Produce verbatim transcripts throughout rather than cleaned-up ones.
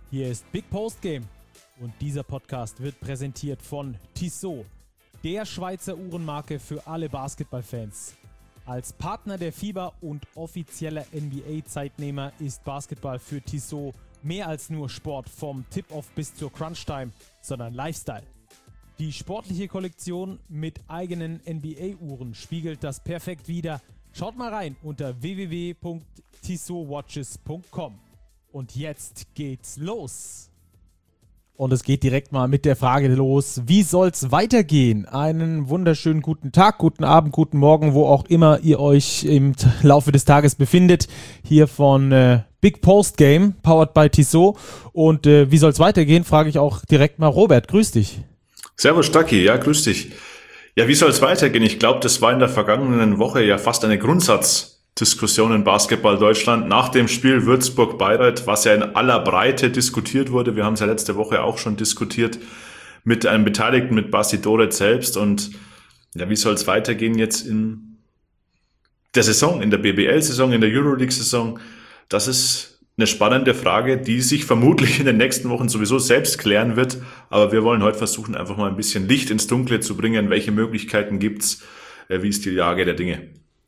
Hier ist Big Post Game und dieser Podcast wird präsentiert von Tissot, der Schweizer Uhrenmarke für alle Basketballfans. Als Partner der FIBA und offizieller N B A-Zeitnehmer ist Basketball für Tissot mehr als nur Sport vom Tip-Off bis zur Crunch-Time, sondern Lifestyle. Die sportliche Kollektion mit eigenen N B A-Uhren spiegelt das perfekt wider. Schaut mal rein unter w w w punkt tissot watches punkt com. Und jetzt geht's los. Und es geht direkt mal mit der Frage los, wie soll's weitergehen? Einen wunderschönen guten Tag, guten Abend, guten Morgen, wo auch immer ihr euch im Laufe des Tages befindet. Hier von äh, Big Post Game, powered by Tissot. Und äh, wie soll's weitergehen, frage ich auch direkt mal Robert. Grüß dich. Servus Stacki, ja, grüß dich. Ja, wie soll's weitergehen? Ich glaube, das war in der vergangenen Woche ja fast eine Grundsatzdiskussion in Basketball Deutschland nach dem Spiel Würzburg-Bayreuth, was ja in aller Breite diskutiert wurde. Wir haben es ja letzte Woche auch schon diskutiert mit einem Beteiligten, mit Basti Doret selbst. Und ja, wie soll es weitergehen jetzt in der Saison, in der B B L-Saison, in der Euroleague-Saison? Das ist eine spannende Frage, die sich vermutlich in den nächsten Wochen sowieso selbst klären wird. Aber wir wollen heute versuchen, einfach mal ein bisschen Licht ins Dunkle zu bringen. Welche Möglichkeiten gibt's? Wie ist die Lage der Dinge?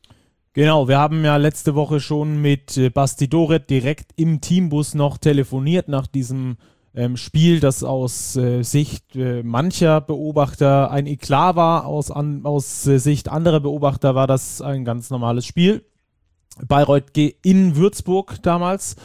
Genau, wir haben ja letzte Woche schon mit äh, Basti Doret direkt im Teambus noch telefoniert nach diesem ähm, Spiel, das aus äh, Sicht äh, mancher Beobachter ein Eklat war, aus, an, aus äh, Sicht anderer Beobachter war das ein ganz normales Spiel. Bayreuth in Würzburg damals.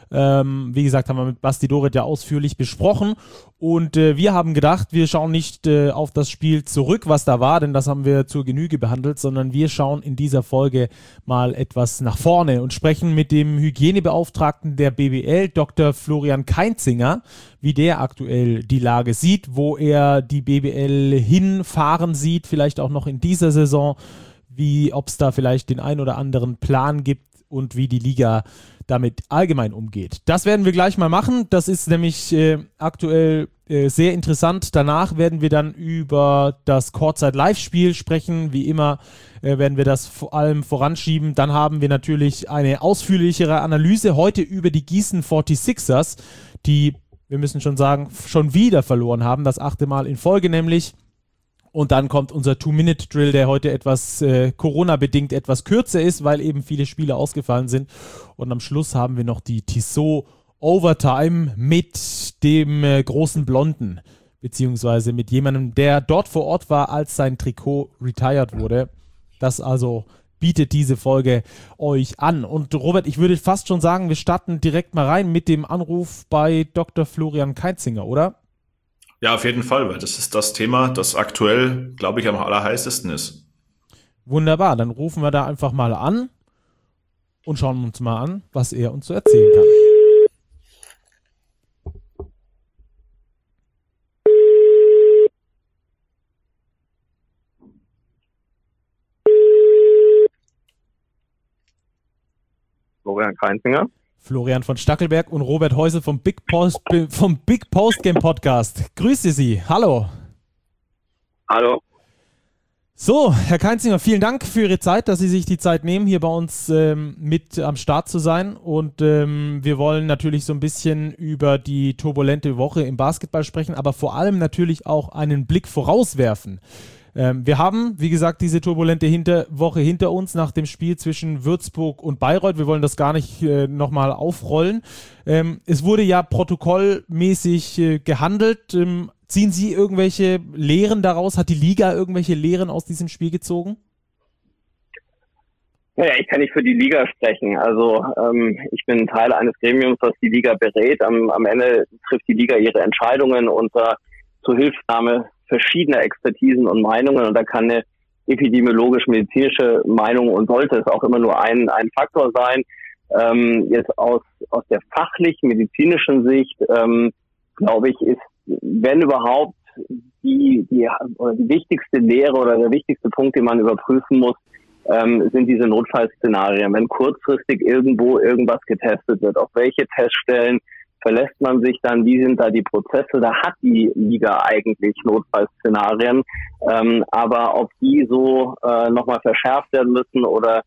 Ähm, wie gesagt, haben wir mit Basti Doret ja ausführlich besprochen und äh, wir haben gedacht, wir schauen nicht äh, auf das Spiel zurück, was da war, denn das haben wir zur Genüge behandelt, sondern wir schauen in dieser Folge mal etwas nach vorne und sprechen mit dem Hygienebeauftragten der B B L, Doktor Florian Kainzinger, wie der aktuell die Lage sieht, wo er die B B L hinfahren sieht, vielleicht auch noch in dieser Saison, wie ob es da vielleicht den ein oder anderen Plan gibt und wie die Liga damit allgemein umgeht. Das werden wir gleich mal machen. Das ist nämlich äh, aktuell äh, sehr interessant. Danach werden wir dann über das Courtside-Live-Spiel sprechen. Wie immer äh, werden wir das vor allem voranschieben. Dann haben wir natürlich eine ausführlichere Analyse heute über die Gießen forty-sixers, die, wir müssen schon sagen, schon wieder verloren haben. Das achte Mal in Folge nämlich. Und dann kommt unser Two-Minute-Drill, der heute etwas äh, Corona-bedingt etwas kürzer ist, weil eben viele Spiele ausgefallen sind. Und am Schluss haben wir noch die Tissot Overtime mit dem äh, großen Blonden, beziehungsweise mit jemandem, der dort vor Ort war, als sein Trikot retired wurde. Das also bietet diese Folge euch an. Und Robert, ich würde fast schon sagen, wir starten direkt mal rein mit dem Anruf bei Doktor Florian Kainzinger, oder? Ja, auf jeden Fall, weil das ist das Thema, das aktuell, glaube ich, am allerheißesten ist. Wunderbar, dann rufen wir da einfach mal an und schauen uns mal an, was er uns so erzählen kann. Florian Kainzinger. Florian von Stackelberg und Robert Heusel vom Big Post, vom Big Post Game Podcast. Grüße Sie. Hallo. Hallo. So, Herr Kainzinger, vielen Dank für Ihre Zeit, dass Sie sich die Zeit nehmen, hier bei uns ähm, mit am Start zu sein. Und ähm, wir wollen natürlich so ein bisschen über die turbulente Woche im Basketball sprechen, aber vor allem natürlich auch einen Blick vorauswerfen. Ähm, wir haben, wie gesagt, diese turbulente hinter Woche hinter uns nach dem Spiel zwischen Würzburg und Bayreuth. Wir wollen das gar nicht äh, nochmal aufrollen. Ähm, es wurde ja protokollmäßig äh, gehandelt. Ähm, ziehen Sie irgendwelche Lehren daraus? Hat die Liga irgendwelche Lehren aus diesem Spiel gezogen? Naja, ich kann nicht für die Liga sprechen. Also ähm, ich bin Teil eines Gremiums, das die Liga berät. Am, am Ende trifft die Liga ihre Entscheidungen unter Zuhilfenahme verschiedener Expertisen und Meinungen, und da kann eine epidemiologisch-medizinische Meinung und sollte es auch immer nur ein, ein Faktor sein. Ähm, jetzt aus, aus der fachlich-medizinischen Sicht, ähm, glaube ich, ist, wenn überhaupt, die, die, oder die wichtigste Lehre oder der wichtigste Punkt, den man überprüfen muss, ähm, sind diese Notfallszenarien. Wenn kurzfristig irgendwo irgendwas getestet wird, auf welche Teststellen verlässt man sich dann, wie sind da die Prozesse, da hat die Liga eigentlich Notfallszenarien, ähm, aber ob die so äh, nochmal verschärft werden müssen oder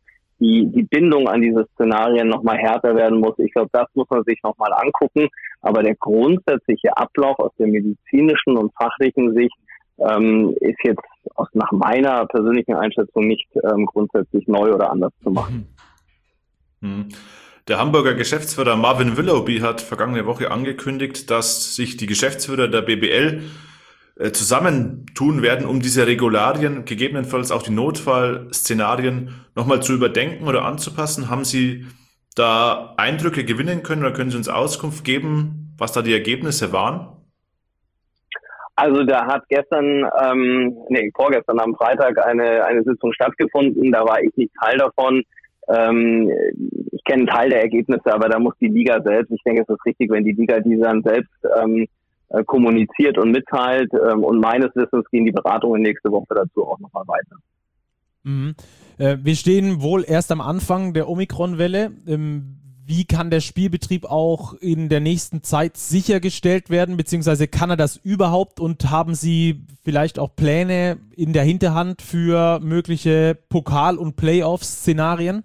die, die Bindung an diese Szenarien nochmal härter werden muss. Ich glaube, das muss man sich nochmal angucken. Aber der grundsätzliche Ablauf aus der medizinischen und fachlichen Sicht ähm, ist jetzt aus, nach meiner persönlichen Einschätzung nicht ähm, grundsätzlich neu oder anders zu machen. Mhm. Der Hamburger Geschäftsführer Marvin Willoughby hat vergangene Woche angekündigt, dass sich die Geschäftsführer der B B L äh, zusammentun werden, um diese Regularien, gegebenenfalls auch die Notfallszenarien, nochmal zu überdenken oder anzupassen. Haben Sie da Eindrücke gewinnen können oder können Sie uns Auskunft geben, was da die Ergebnisse waren? Also da hat gestern, ähm, nee, vorgestern am Freitag eine, eine Sitzung stattgefunden, da war ich nicht Teil davon. Ähm, ich kenne einen Teil der Ergebnisse, aber da muss die Liga selbst, ich denke, es ist richtig, wenn die Liga diese dann selbst ähm, äh, kommuniziert und mitteilt. Ähm, und meines Wissens gehen die Beratungen nächste Woche dazu auch nochmal weiter. Mhm. Äh, wir stehen wohl erst am Anfang der Omikron-Welle. Ähm, wie kann der Spielbetrieb auch in der nächsten Zeit sichergestellt werden, beziehungsweise kann er das überhaupt, und haben Sie vielleicht auch Pläne in der Hinterhand für mögliche Pokal- und Playoff-Szenarien?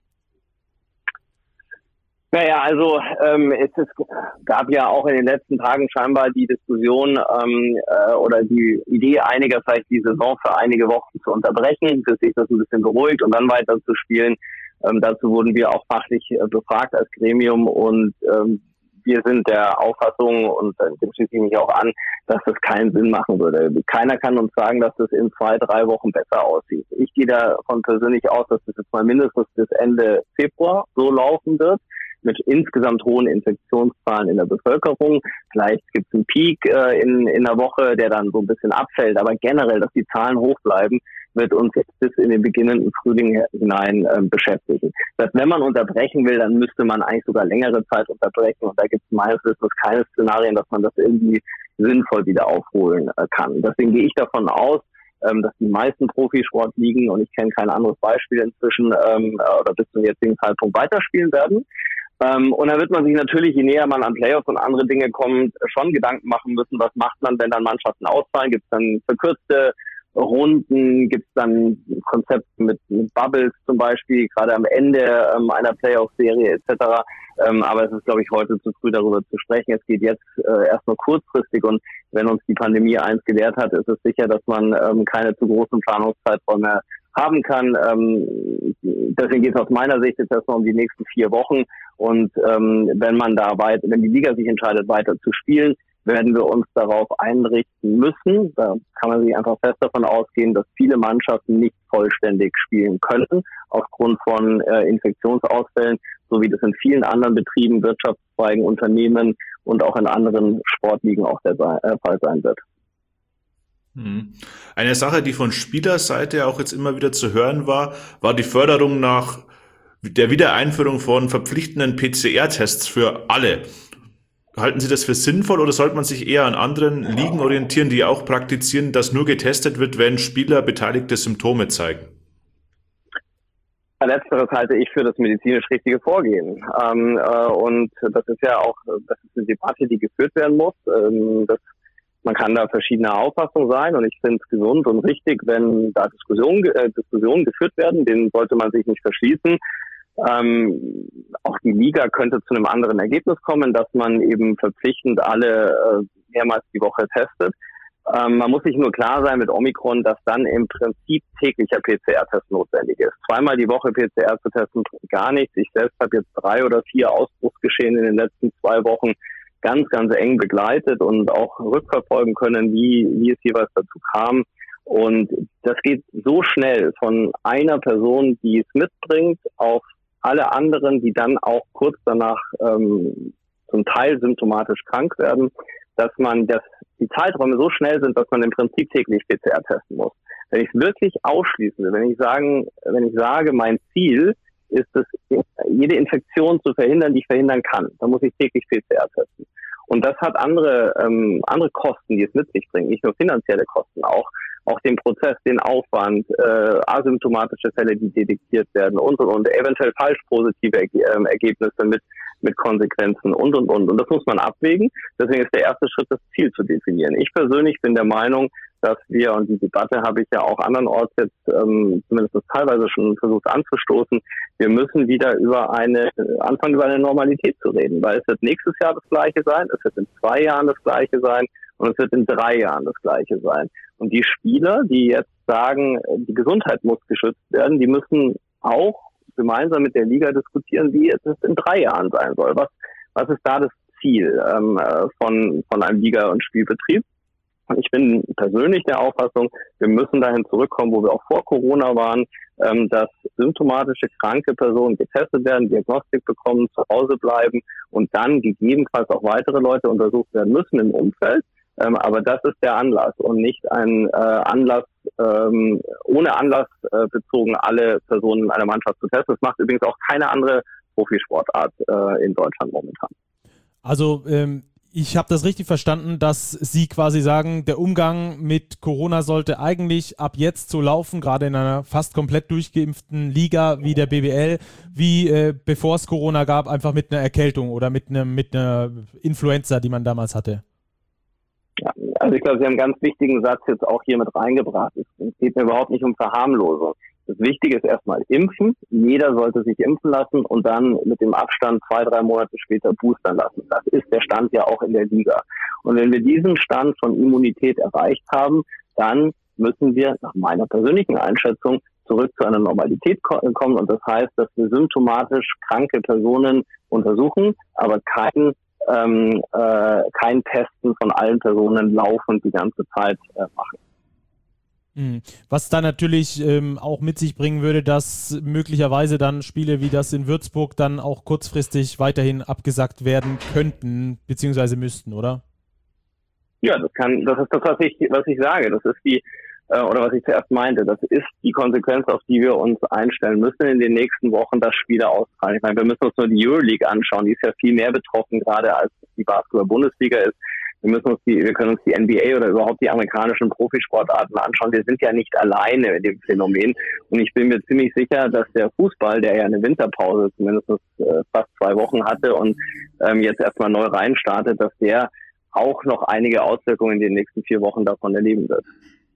Naja, also ähm, es ist, gab ja auch in den letzten Tagen scheinbar die Diskussion ähm, äh, oder die Idee einiger, vielleicht die Saison für einige Wochen zu unterbrechen, bis sich das ein bisschen beruhigt und dann weiter zu spielen. Ähm, dazu wurden wir auch fachlich äh, befragt als Gremium und ähm, wir sind der Auffassung, und äh, dem schließe ich mich auch an, dass das keinen Sinn machen würde. Keiner kann uns sagen, dass das in zwei, drei Wochen besser aussieht. Ich gehe davon persönlich aus, dass das jetzt mal mindestens bis Ende Februar so laufen wird, mit insgesamt hohen Infektionszahlen in der Bevölkerung. Vielleicht gibt es einen Peak äh, in, in der Woche, der dann so ein bisschen abfällt. Aber generell, dass die Zahlen hoch bleiben, wird uns jetzt bis in den beginnenden Frühling hinein äh, beschäftigen. Das heißt, wenn man unterbrechen will, dann müsste man eigentlich sogar längere Zeit unterbrechen. Und da gibt es meines Wissens keine Szenarien, dass man das irgendwie sinnvoll wieder aufholen äh, kann. Deswegen gehe ich davon aus, ähm, dass die meisten Profisportligen, und ich kenne kein anderes Beispiel inzwischen, ähm, oder bis zum jetzigen Zeitpunkt weiterspielen werden. Ähm, und dann wird man sich natürlich, je näher man an Playoffs und andere Dinge kommt, schon Gedanken machen müssen, was macht man, wenn dann Mannschaften ausfallen? Gibt es dann verkürzte Runden? Gibt es dann Konzepte mit, mit Bubbles zum Beispiel, gerade am Ende ähm, einer Playoff-Serie et cetera. Ähm, aber es ist, glaube ich, heute zu früh darüber zu sprechen. Es geht jetzt äh, erst nur kurzfristig, und wenn uns die Pandemie eins gelehrt hat, ist es sicher, dass man ähm, keine zu großen Planungszeiträume haben kann. Ähm, deswegen geht es aus meiner Sicht jetzt erstmal um die nächsten vier Wochen. Und ähm, wenn man da weit, wenn die Liga sich entscheidet, weiter zu spielen, werden wir uns darauf einrichten müssen. Da kann man sich einfach fest davon ausgehen, dass viele Mannschaften nicht vollständig spielen können, aufgrund von äh, Infektionsausfällen, so wie das in vielen anderen Betrieben, Wirtschaftszweigen, Unternehmen und auch in anderen Sportligen auch der äh, Fall sein wird. Eine Sache, die von Spielerseite auch jetzt immer wieder zu hören war, war die Förderung nach der Wiedereinführung von verpflichtenden P C R-Tests für alle. Halten Sie das für sinnvoll, oder sollte man sich eher an anderen Ligen orientieren, die auch praktizieren, dass nur getestet wird, wenn Spieler beteiligte Symptome zeigen? Letzteres halte ich für das medizinisch richtige Vorgehen. Ähm, äh, und das ist ja auch, das ist eine Debatte, die geführt werden muss. Ähm, das Man kann da verschiedener Auffassung sein, und ich finde es gesund und richtig, wenn da Diskussionen, äh, Diskussionen geführt werden, denen sollte man sich nicht verschließen. Ähm, auch die Liga könnte zu einem anderen Ergebnis kommen, dass man eben verpflichtend alle äh, mehrmals die Woche testet. Ähm, man muss sich nur klar sein mit Omikron, dass dann im Prinzip täglicher P C R-Test notwendig ist. Zweimal die Woche P C R zu testen, gar nichts. Ich selbst habe jetzt drei oder vier Ausbruchsgeschehen in den letzten zwei Wochen ganz, ganz eng begleitet und auch rückverfolgen können, wie, wie es jeweils dazu kam. Und das geht so schnell von einer Person, die es mitbringt, auf alle anderen, die dann auch kurz danach ähm, zum Teil symptomatisch krank werden, dass man das, die Zeiträume so schnell sind, dass man im Prinzip täglich P C R testen muss. Wenn ich es wirklich ausschließen will, wenn ich sagen, wenn ich sage, mein Ziel ist es, jede Infektion zu verhindern, die ich verhindern kann, dann muss ich täglich P C R testen. Und das hat andere ähm, andere Kosten, die es mit sich bringt, nicht nur finanzielle Kosten, auch auch den Prozess, den Aufwand, äh, asymptomatische Fälle, die detektiert werden und und und, eventuell falsch positive Erge- äh, Ergebnisse mit mit Konsequenzen und und und. Und das muss man abwägen. Deswegen ist der erste Schritt, das Ziel zu definieren. Ich persönlich bin der Meinung, dass wir, und die Debatte habe ich ja auch andernorts jetzt ähm, zumindest teilweise schon versucht anzustoßen, wir müssen wieder über eine, anfangen über eine Normalität zu reden, weil es wird nächstes Jahr das Gleiche sein, es wird in zwei Jahren das Gleiche sein und es wird in drei Jahren das Gleiche sein. Und die Spieler, die jetzt sagen, die Gesundheit muss geschützt werden, die müssen auch gemeinsam mit der Liga diskutieren, wie es in drei Jahren sein soll. Was, was ist da das Ziel ähm, von, von einem Liga- und Spielbetrieb? Und ich bin persönlich der Auffassung, wir müssen dahin zurückkommen, wo wir auch vor Corona waren, ähm, dass symptomatische kranke Personen getestet werden, Diagnostik bekommen, zu Hause bleiben und dann gegebenenfalls auch weitere Leute untersucht werden müssen im Umfeld. Ähm, aber das ist der Anlass und nicht ein äh, Anlass, ähm, ohne Anlass äh, bezogen alle Personen in einer Mannschaft zu testen. Das macht übrigens auch keine andere Profisportart äh, in Deutschland momentan. Also ähm, ich habe das richtig verstanden, dass Sie quasi sagen, der Umgang mit Corona sollte eigentlich ab jetzt so laufen, gerade in einer fast komplett durchgeimpften Liga wie der B B L, wie äh, bevor es Corona gab, einfach mit einer Erkältung oder mit, ne, mit einer Influenza, die man damals hatte. Ja, also ich glaube, Sie haben einen ganz wichtigen Satz jetzt auch hier mit reingebracht. Es geht mir überhaupt nicht um Verharmlosung. Das Wichtige ist erstmal impfen. Jeder sollte sich impfen lassen und dann mit dem Abstand zwei, drei Monate später boostern lassen. Das ist der Stand ja auch in der Liga. Und wenn wir diesen Stand von Immunität erreicht haben, dann müssen wir nach meiner persönlichen Einschätzung zurück zu einer Normalität kommen. Und das heißt, dass wir symptomatisch kranke Personen untersuchen, aber kein Ähm, äh, kein Testen von allen Personen laufend die ganze Zeit äh, machen. Was dann natürlich ähm, auch mit sich bringen würde, dass möglicherweise dann Spiele wie das in Würzburg dann auch kurzfristig weiterhin abgesagt werden könnten, beziehungsweise müssten, oder? Ja, das kann, das ist das, was ich, was ich sage. Das ist die, äh, oder was ich zuerst meinte, das ist die Konsequenz, auf die wir uns einstellen müssen in den nächsten Wochen, dass Spiele ausfallen. Ich meine, wir müssen uns nur die Euroleague anschauen, die ist ja viel mehr betroffen, gerade als die Basketball-Bundesliga ist. Wir müssen uns die, wir können uns die N B A oder überhaupt die amerikanischen Profisportarten anschauen. Wir sind ja nicht alleine in dem Phänomen. Und ich bin mir ziemlich sicher, dass der Fußball, der ja eine Winterpause zumindest äh, fast zwei Wochen hatte und ähm, jetzt erstmal neu reinstartet, dass der auch noch einige Auswirkungen in den nächsten vier Wochen davon erleben wird.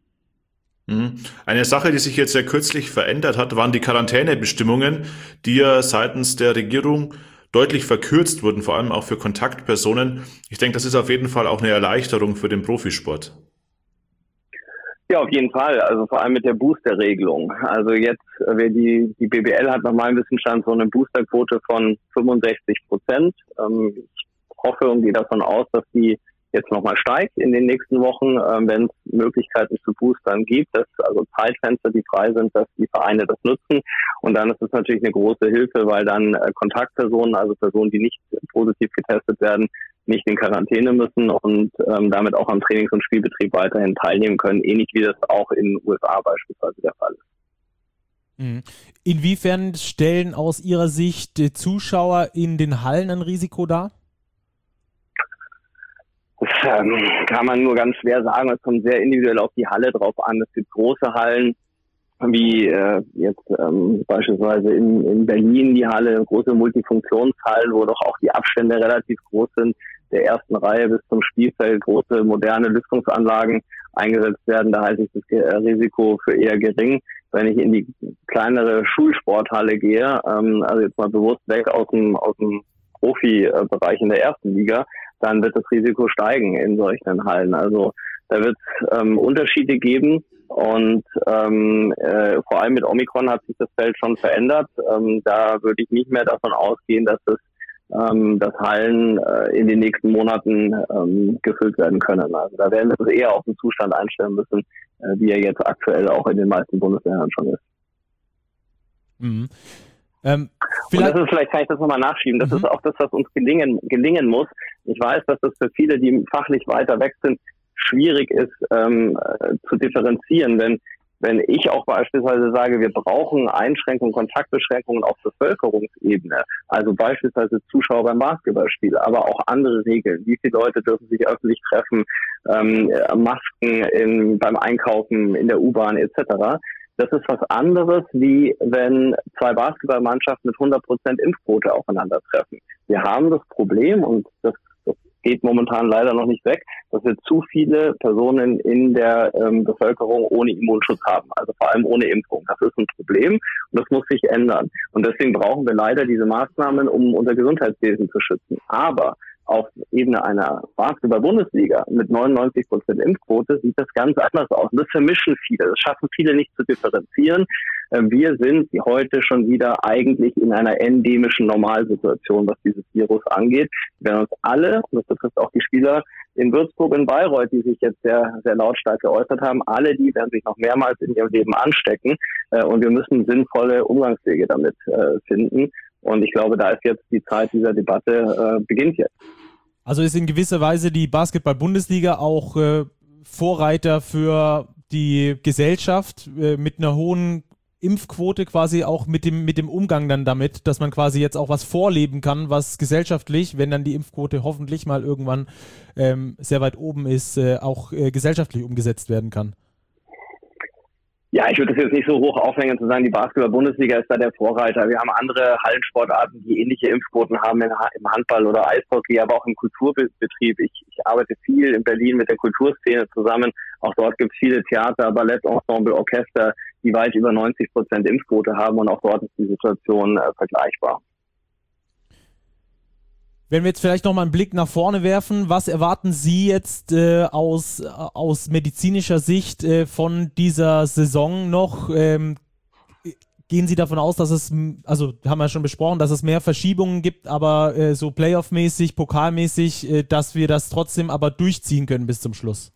Eine Sache, die sich jetzt sehr kürzlich verändert hat, waren die Quarantänebestimmungen, die ja seitens der Regierung deutlich verkürzt wurden, vor allem auch für Kontaktpersonen. Ich denke, das ist auf jeden Fall auch eine Erleichterung für den Profisport. Ja, auf jeden Fall. Also vor allem mit der Booster-Regelung. Also jetzt, wer die, die B B L hat nach meinem Wissensstand so eine Boosterquote von fünfundsechzig Prozent. Ähm, ich hoffe und gehe davon aus, dass die jetzt nochmal steigt in den nächsten Wochen, ähm, wenn es Möglichkeiten zu Boostern gibt, dass also Zeitfenster, die frei sind, dass die Vereine das nutzen. Und dann ist es natürlich eine große Hilfe, weil dann äh, Kontaktpersonen, also Personen, die nicht positiv getestet werden, nicht in Quarantäne müssen und ähm, damit auch am Trainings- und Spielbetrieb weiterhin teilnehmen können, ähnlich wie das auch in den U S A beispielsweise der Fall ist. Inwiefern stellen aus Ihrer Sicht die Zuschauer in den Hallen ein Risiko dar? Das ähm, kann man nur ganz schwer sagen. Es kommt sehr individuell auf die Halle drauf an. Es gibt große Hallen, wie äh, jetzt ähm, beispielsweise in, in Berlin die Halle, große Multifunktionshallen, wo doch auch die Abstände relativ groß sind, der ersten Reihe bis zum Spielfeld, große moderne Lüftungsanlagen eingesetzt werden. Da halte ich das Risiko für eher gering. Wenn ich in die kleinere Schulsporthalle gehe, ähm, also jetzt mal bewusst weg aus dem, aus dem Profibereich in der ersten Liga, dann wird das Risiko steigen in solchen Hallen. Also da wird es ähm, Unterschiede geben und ähm, äh, vor allem mit Omikron hat sich das Feld schon verändert. Ähm, da würde ich nicht mehr davon ausgehen, dass es ähm, dass Hallen äh, in den nächsten Monaten ähm, gefüllt werden können. Also da werden wir uns eher auf den Zustand einstellen müssen, äh, wie er jetzt aktuell auch in den meisten Bundesländern schon ist. Mhm. Ähm, und das ist, vielleicht kann ich das nochmal nachschieben, das mhm. ist auch das, was uns gelingen, gelingen muss. Ich weiß, dass das für viele, die fachlich weiter weg sind, schwierig ist ähm, äh, zu differenzieren, wenn wenn ich auch beispielsweise sage, wir brauchen Einschränkungen, Kontaktbeschränkungen auf Bevölkerungsebene, also beispielsweise Zuschauer beim Basketballspiel, aber auch andere Regeln. Wie viele Leute dürfen sich öffentlich treffen, ähm, Masken in, beim Einkaufen, in der U-Bahn et cetera. Das ist was anderes, wie wenn zwei Basketballmannschaften mit hundert Prozent Impfquote aufeinandertreffen. Wir haben das Problem, und das, das geht momentan leider noch nicht weg, dass wir zu viele Personen in der ähm, Bevölkerung ohne Immunschutz haben, also vor allem ohne Impfung. Das ist ein Problem und das muss sich ändern. Und deswegen brauchen wir leider diese Maßnahmen, um unser Gesundheitswesen zu schützen. Aber auf Ebene einer Basketball-Bundesliga mit neunundneunzig Prozent Impfquote sieht das ganz anders aus. Und das vermischen viele, das schaffen viele nicht zu differenzieren. Wir sind heute schon wieder eigentlich in einer endemischen Normalsituation, was dieses Virus angeht. Wir werden uns alle, und das betrifft auch die Spieler in Würzburg und Bayreuth, die sich jetzt sehr, sehr lautstark geäußert haben, alle die werden sich noch mehrmals in ihrem Leben anstecken. Und wir müssen sinnvolle Umgangswege damit finden. Und ich glaube, da ist jetzt die Zeit dieser Debatte, beginnt jetzt. Also ist in gewisser Weise die Basketball-Bundesliga auch äh, Vorreiter für die Gesellschaft äh, mit einer hohen Impfquote, quasi auch mit dem, mit dem Umgang dann damit, dass man quasi jetzt auch was vorleben kann, was gesellschaftlich, wenn dann die Impfquote hoffentlich mal irgendwann ähm, sehr weit oben ist, äh, auch äh, gesellschaftlich umgesetzt werden kann. Ja, ich würde das jetzt nicht so hoch aufhängen zu sagen, die Basketball-Bundesliga ist da der Vorreiter. Wir haben andere Hallensportarten, die ähnliche Impfquoten haben im Handball oder Eishockey, aber auch im Kulturbetrieb. Ich, ich arbeite viel in Berlin mit der Kulturszene zusammen. Auch dort gibt es viele Theater, Ballettensemble, Orchester, die weit über neunzig Prozent Impfquote haben und auch dort ist die Situation äh, vergleichbar. Wenn wir jetzt vielleicht nochmal einen Blick nach vorne werfen, was erwarten Sie jetzt äh, aus, aus medizinischer Sicht äh, von dieser Saison noch? Ähm, gehen Sie davon aus, dass es, also haben wir ja schon besprochen, dass es mehr Verschiebungen gibt, aber äh, so Playoff-mäßig, pokalmäßig, äh, dass wir das trotzdem aber durchziehen können bis zum Schluss?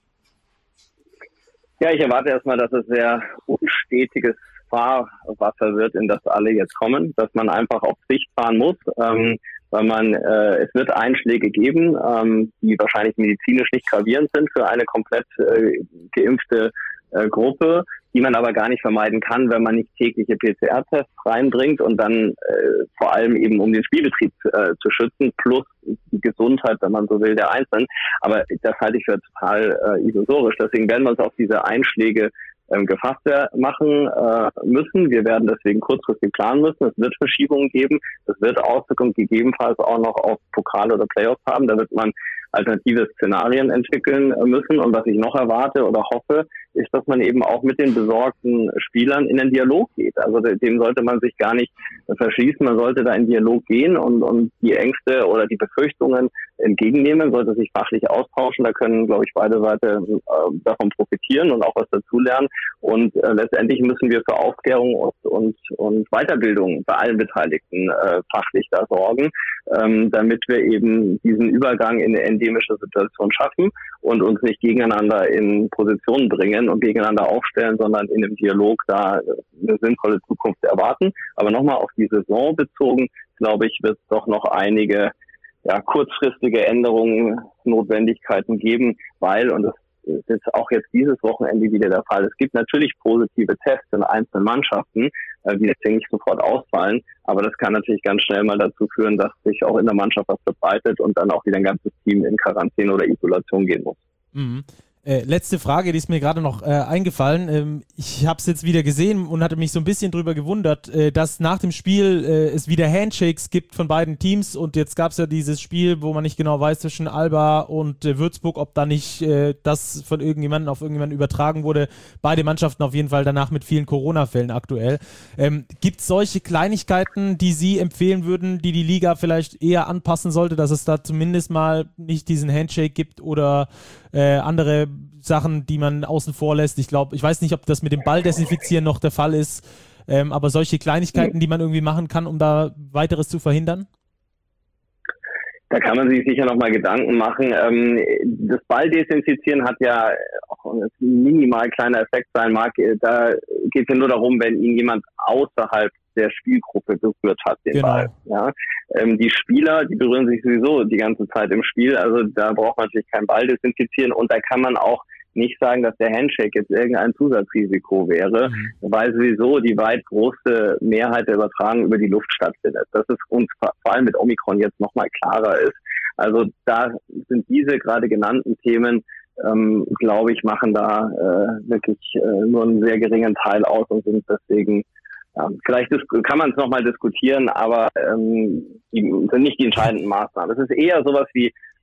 Ja, ich erwarte erstmal, dass es sehr unstetiges Fahrwasser wird, in das alle jetzt kommen, dass man einfach auf Sicht fahren muss. Ähm, weil man, äh, es wird Einschläge geben, ähm, die wahrscheinlich medizinisch nicht gravierend sind für eine komplett äh, geimpfte äh, Gruppe, die man aber gar nicht vermeiden kann, wenn man nicht tägliche P C R-Tests reinbringt und dann äh, vor allem eben um den Spielbetrieb äh, zu schützen, plus die Gesundheit, wenn man so will, der Einzelnen. Aber das halte ich für total äh, illusorisch. Deswegen werden wir uns auf diese Einschläge ähm, gefasst machen äh, müssen. Wir werden deswegen kurzfristig planen müssen. Es wird Verschiebungen geben. Es wird Auswirkungen gegebenenfalls auch noch auf Pokal oder Playoffs haben. Da wird man alternative Szenarien entwickeln müssen. Und was ich noch erwarte oder hoffe, ist, dass man eben auch mit den besorgten Spielern in den Dialog geht. Also dem sollte man sich gar nicht verschließen. Man sollte da in Dialog gehen und, und die Ängste oder die Befürchtungen entgegennehmen, sollte sich fachlich austauschen. Da können, glaube ich, beide Seiten äh, davon profitieren und auch was dazulernen. Und äh, letztendlich müssen wir für Aufklärung und, und, und Weiterbildung bei allen Beteiligten äh, fachlich da sorgen, ähm, damit wir eben diesen Übergang in eine endemische Situation schaffen und uns nicht gegeneinander in Positionen bringen und gegeneinander aufstellen, sondern in einem Dialog da eine sinnvolle Zukunft erwarten. Aber nochmal auf die Saison bezogen, glaube ich, wird es doch noch einige ja, kurzfristige Änderungsnotwendigkeiten geben, weil, und das ist jetzt auch jetzt dieses Wochenende wieder der Fall, es gibt natürlich positive Tests in einzelnen Mannschaften, die deswegen nicht sofort ausfallen, aber das kann natürlich ganz schnell mal dazu führen, dass sich auch in der Mannschaft was verbreitet und dann auch wieder ein ganzes Team in Quarantäne oder Isolation gehen muss. Mhm. Äh, letzte Frage, die ist mir gerade noch äh, eingefallen. Ähm, ich habe es jetzt wieder gesehen und hatte mich so ein bisschen drüber gewundert, äh, dass nach dem Spiel äh, es wieder Handshakes gibt von beiden Teams und jetzt gab es ja dieses Spiel, wo man nicht genau weiß zwischen Alba und äh, Würzburg, ob da nicht äh, das von irgendjemandem auf irgendjemanden übertragen wurde. Beide Mannschaften auf jeden Fall danach mit vielen Corona-Fällen aktuell. Ähm, gibt es solche Kleinigkeiten, die Sie empfehlen würden, die die Liga vielleicht eher anpassen sollte, dass es da zumindest mal nicht diesen Handshake gibt oder äh, andere Sachen, die man außen vor lässt? Ich glaube, ich weiß nicht, ob das mit dem Ball desinfizieren noch der Fall ist, ähm, aber solche Kleinigkeiten, die man irgendwie machen kann, um da weiteres zu verhindern? Da kann man sich sicher nochmal Gedanken machen. Ähm, das Balldesinfizieren hat ja auch ein minimal kleiner Effekt sein mag. Da geht es ja nur darum, wenn ihn jemand außerhalb der Spielgruppe berührt hat, den genau. Ball. Ja? Ähm, die Spieler, die berühren sich sowieso die ganze Zeit im Spiel. Also da braucht man natürlich keinen Ball desinfizieren und da kann man auch nicht sagen, dass der Handshake jetzt irgendein Zusatzrisiko wäre, mhm. weil sowieso die weit große Mehrheit der Übertragung über die Luft stattfindet. Das ist uns vor allem mit Omikron jetzt nochmal klarer ist. Also da sind diese gerade genannten Themen, ähm, glaube ich, machen da äh, wirklich äh, nur einen sehr geringen Teil aus und sind deswegen, ja, vielleicht kann man es nochmal diskutieren, aber ähm, die sind nicht die entscheidenden Maßnahmen. Es ist eher sowas wie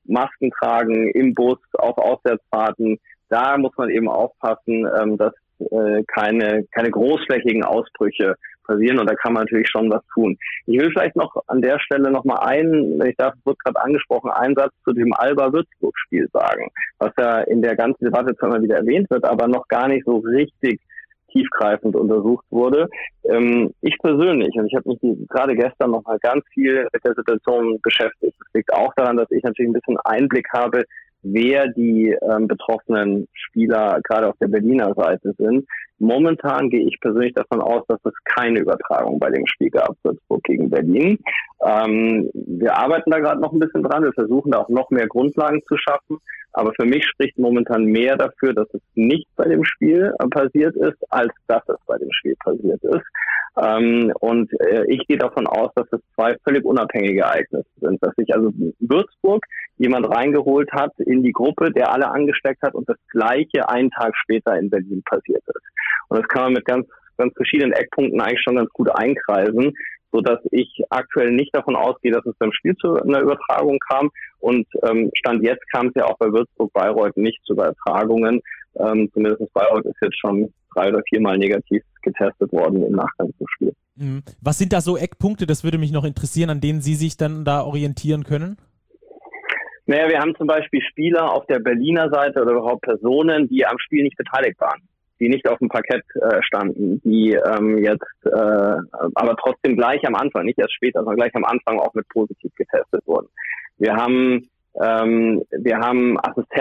Masken tragen, im Bus, auf Auswärtsfahrten. Da muss man eben aufpassen, ähm, dass äh, keine, keine großflächigen Ausbrüche passieren, und da kann man natürlich schon was tun. Ich will vielleicht noch an der Stelle noch mal einen, wenn ich darf, wird gerade angesprochen, einen Satz zu dem Alba-Würzburg-Spiel sagen, was ja in der ganzen Debatte zwar immer wieder erwähnt wird, aber noch gar nicht so richtig tiefgreifend untersucht wurde. Ähm, ich persönlich, und ich habe mich die, gerade gestern noch mal ganz viel mit der Situation beschäftigt. Das liegt auch daran, dass ich natürlich ein bisschen Einblick habe, wer die ähm, betroffenen Spieler gerade auf der Berliner Seite sind. Momentan gehe ich persönlich davon aus, dass es keine Übertragung bei dem Spiel gab, Würzburg gegen Berlin. Ähm, wir arbeiten da gerade noch ein bisschen dran. Wir versuchen da auch noch mehr Grundlagen zu schaffen. Aber für mich spricht momentan mehr dafür, dass es nicht bei dem Spiel äh, passiert ist, als dass es bei dem Spiel passiert ist. Ähm, und äh, ich gehe davon aus, dass es zwei völlig unabhängige Ereignisse sind. Dass sich also Würzburg jemand reingeholt hat in die Gruppe, der alle angesteckt hat, und das Gleiche einen Tag später in Berlin passiert ist. Und das kann man mit ganz, ganz verschiedenen Eckpunkten eigentlich schon ganz gut einkreisen, so dass ich aktuell nicht davon ausgehe, dass es beim Spiel zu einer Übertragung kam. Und ähm, Stand jetzt kam es ja auch bei Würzburg-Bayreuth nicht zu Übertragungen. Ähm, zumindest Bayreuth ist jetzt schon drei oder viermal negativ getestet worden im Nachgang zum Spiel. Was sind da so Eckpunkte, das würde mich noch interessieren, an denen Sie sich dann da orientieren können? Naja, wir haben zum Beispiel Spieler auf der Berliner Seite oder überhaupt Personen, die am Spiel nicht beteiligt waren, die nicht auf dem Parkett äh, standen, die ähm, jetzt äh, aber trotzdem gleich am Anfang, nicht erst später, sondern gleich am Anfang auch mit positiv getestet wurden. Wir haben ähm, wir haben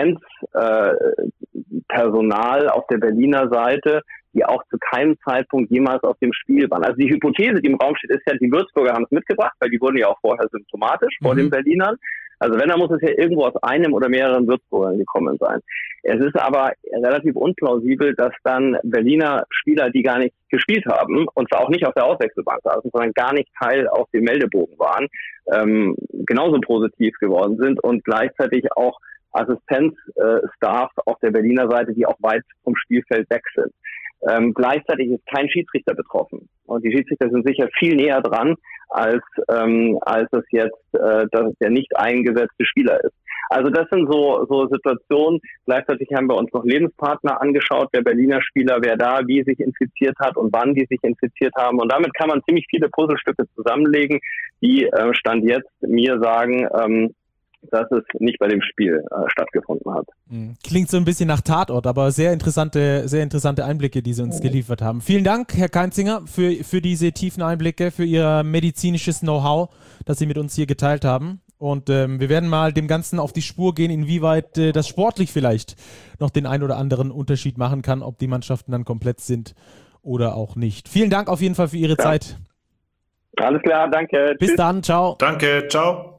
Assistenzpersonal äh, auf der Berliner Seite, die auch zu keinem Zeitpunkt jemals auf dem Spiel waren. Also die Hypothese, die im Raum steht, ist ja, die Würzburger haben es mitgebracht, weil die wurden ja auch vorher symptomatisch mhm. vor den Berlinern. Also wenn, dann muss es ja irgendwo aus einem oder mehreren Würzburgern gekommen sein. Es ist aber relativ unplausibel, dass dann Berliner Spieler, die gar nicht gespielt haben, und zwar auch nicht auf der Auswechselbank saßen, sondern gar nicht Teil auf dem Meldebogen waren, ähm, genauso positiv geworden sind, und gleichzeitig auch Assistenzstaff äh, auf der Berliner Seite, die auch weit vom Spielfeld weg sind. Ähm, gleichzeitig ist kein Schiedsrichter betroffen. Und die Schiedsrichter sind sicher viel näher dran, als ähm, als es jetzt äh, dass der nicht eingesetzte Spieler ist. Also das sind so so Situationen. Gleichzeitig haben wir uns noch Lebenspartner angeschaut, der Berliner Spieler, wer da wie sich infiziert hat und wann die sich infiziert haben. Und damit kann man ziemlich viele Puzzlestücke zusammenlegen, die äh, Stand jetzt mir sagen, ähm, dass es nicht bei dem Spiel äh, stattgefunden hat. Klingt so ein bisschen nach Tatort, aber sehr interessante, sehr interessante Einblicke, die Sie uns geliefert haben. Vielen Dank, Herr Keinzinger, für, für diese tiefen Einblicke, für Ihr medizinisches Know-how, das Sie mit uns hier geteilt haben. Und ähm, wir werden mal dem Ganzen auf die Spur gehen, inwieweit äh, das sportlich vielleicht noch den ein oder anderen Unterschied machen kann, ob die Mannschaften dann komplett sind oder auch nicht. Vielen Dank auf jeden Fall für Ihre ja. Zeit. Alles klar, danke. Bis Tschüss. dann, ciao. Danke, ciao.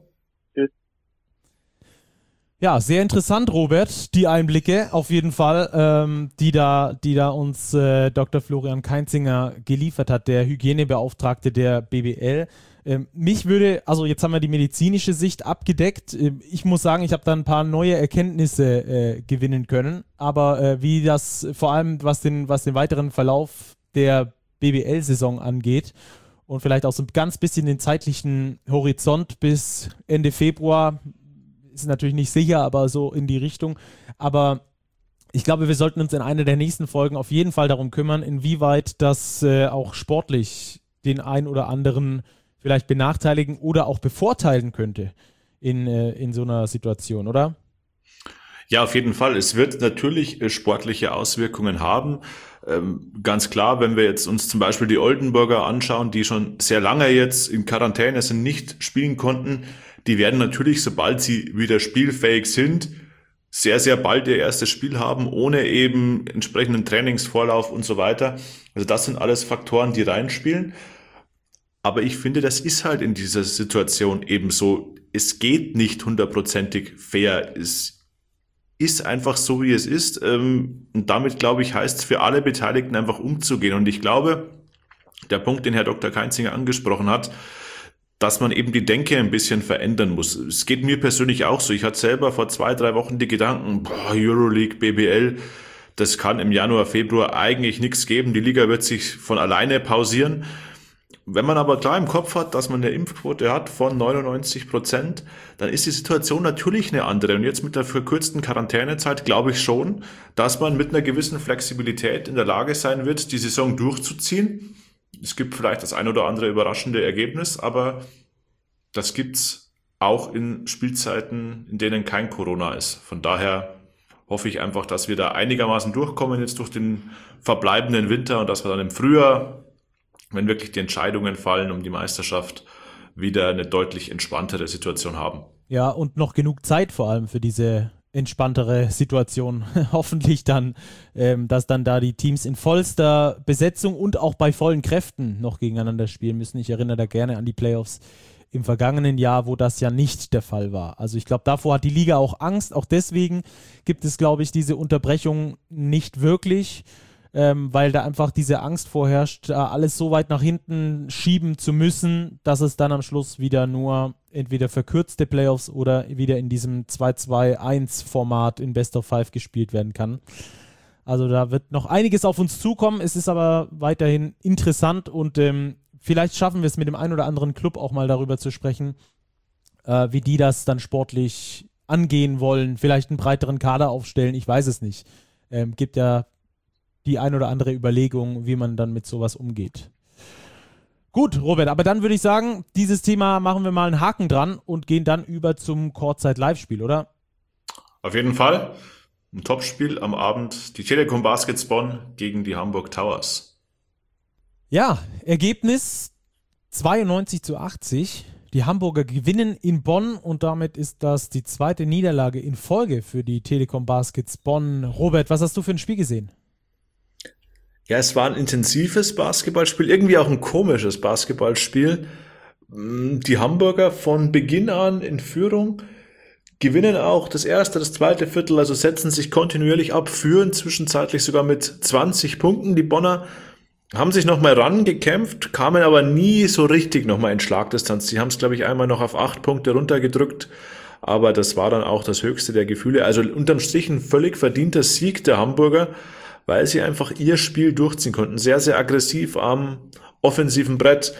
Ja, sehr interessant, Robert, die Einblicke auf jeden Fall, ähm, die da, die da uns äh, Doktor Florian Keinzinger geliefert hat, der Hygienebeauftragte der B B L. Ähm, mich würde, also jetzt haben wir die medizinische Sicht abgedeckt. Ähm, ich muss sagen, ich habe da ein paar neue Erkenntnisse äh, gewinnen können, aber äh, wie das vor allem, was den, was den weiteren Verlauf der B B L-Saison angeht und vielleicht auch so ein ganz bisschen den zeitlichen Horizont bis Ende Februar, ist natürlich nicht sicher, aber so in die Richtung. Aber ich glaube, wir sollten uns in einer der nächsten Folgen auf jeden Fall darum kümmern, inwieweit das äh, auch sportlich den ein oder anderen vielleicht benachteiligen oder auch bevorteilen könnte in, äh, in so einer Situation, oder? Ja, auf jeden Fall. Es wird natürlich äh, sportliche Auswirkungen haben. Ähm, ganz klar, wenn wir jetzt uns zum Beispiel die Oldenburger anschauen, die schon sehr lange jetzt in Quarantäne sind, nicht spielen konnten, die werden natürlich, sobald sie wieder spielfähig sind, sehr, sehr bald ihr erstes Spiel haben, ohne eben entsprechenden Trainingsvorlauf und so weiter. Also das sind alles Faktoren, die reinspielen. Aber ich finde, das ist halt in dieser Situation eben so. Es geht nicht hundertprozentig fair. Es ist einfach so, wie es ist. Und damit, glaube ich, heißt es für alle Beteiligten einfach umzugehen. Und ich glaube, der Punkt, den Herr Doktor Keinzinger angesprochen hat, dass man eben die Denke ein bisschen verändern muss. Es geht mir persönlich auch so. Ich hatte selber vor zwei, drei Wochen die Gedanken, boah, Euroleague, B B L, das kann im Januar, Februar eigentlich nichts geben. Die Liga wird sich von alleine pausieren. Wenn man aber klar im Kopf hat, dass man eine Impfquote hat von neunundneunzig Prozent, dann ist die Situation natürlich eine andere. Und jetzt mit der verkürzten Quarantänezeit glaube ich schon, dass man mit einer gewissen Flexibilität in der Lage sein wird, die Saison durchzuziehen. Es gibt vielleicht das ein oder andere überraschende Ergebnis, aber das gibt's auch in Spielzeiten, in denen kein Corona ist. Von daher hoffe ich einfach, dass wir da einigermaßen durchkommen jetzt durch den verbleibenden Winter und dass wir dann im Frühjahr, wenn wirklich die Entscheidungen fallen um die Meisterschaft, wieder eine deutlich entspanntere Situation haben. Ja, und noch genug Zeit vor allem für diese entspanntere Situation. Hoffentlich dann, ähm, dass dann da die Teams in vollster Besetzung und auch bei vollen Kräften noch gegeneinander spielen müssen. Ich erinnere da gerne an die Playoffs im vergangenen Jahr, wo das ja nicht der Fall war. Also ich glaube, davor hat die Liga auch Angst. Auch deswegen gibt es, glaube ich, diese Unterbrechung nicht wirklich, ähm, weil da einfach diese Angst vorherrscht, da alles so weit nach hinten schieben zu müssen, dass es dann am Schluss wieder nur entweder verkürzte Playoffs oder wieder in diesem zwei zwei eins Format in Best of Five gespielt werden kann. Also da wird noch einiges auf uns zukommen. Es ist aber weiterhin interessant und ähm, vielleicht schaffen wir es mit dem einen oder anderen Club auch mal darüber zu sprechen, äh, wie die das dann sportlich angehen wollen, vielleicht einen breiteren Kader aufstellen, ich weiß es nicht. Ähm, gibt ja die ein oder andere Überlegung, wie man dann mit sowas umgeht. Gut, Robert, aber dann würde ich sagen, dieses Thema machen wir mal einen Haken dran und gehen dann über zum Courtside-Live-Spiel, oder? Auf jeden Fall. Ein Topspiel am Abend. Die Telekom Baskets Bonn gegen die Hamburg Towers. Ja, Ergebnis zweiundneunzig zu achtzig. Die Hamburger gewinnen in Bonn und damit ist das die zweite Niederlage in Folge für die Telekom Baskets Bonn. Robert, was hast du für ein Spiel gesehen? Ja, es war ein intensives Basketballspiel, irgendwie auch ein komisches Basketballspiel. Die Hamburger von Beginn an in Führung, gewinnen auch das erste, das zweite Viertel, also setzen sich kontinuierlich ab, führen zwischenzeitlich sogar mit zwanzig Punkten. Die Bonner haben sich nochmal rangekämpft, kamen aber nie so richtig nochmal in Schlagdistanz. Sie haben es, glaube ich, einmal noch auf acht Punkte runtergedrückt, aber das war dann auch das höchste der Gefühle. Also unterm Strich ein völlig verdienter Sieg der Hamburger, weil sie einfach ihr Spiel durchziehen konnten. Sehr, sehr aggressiv am offensiven Brett,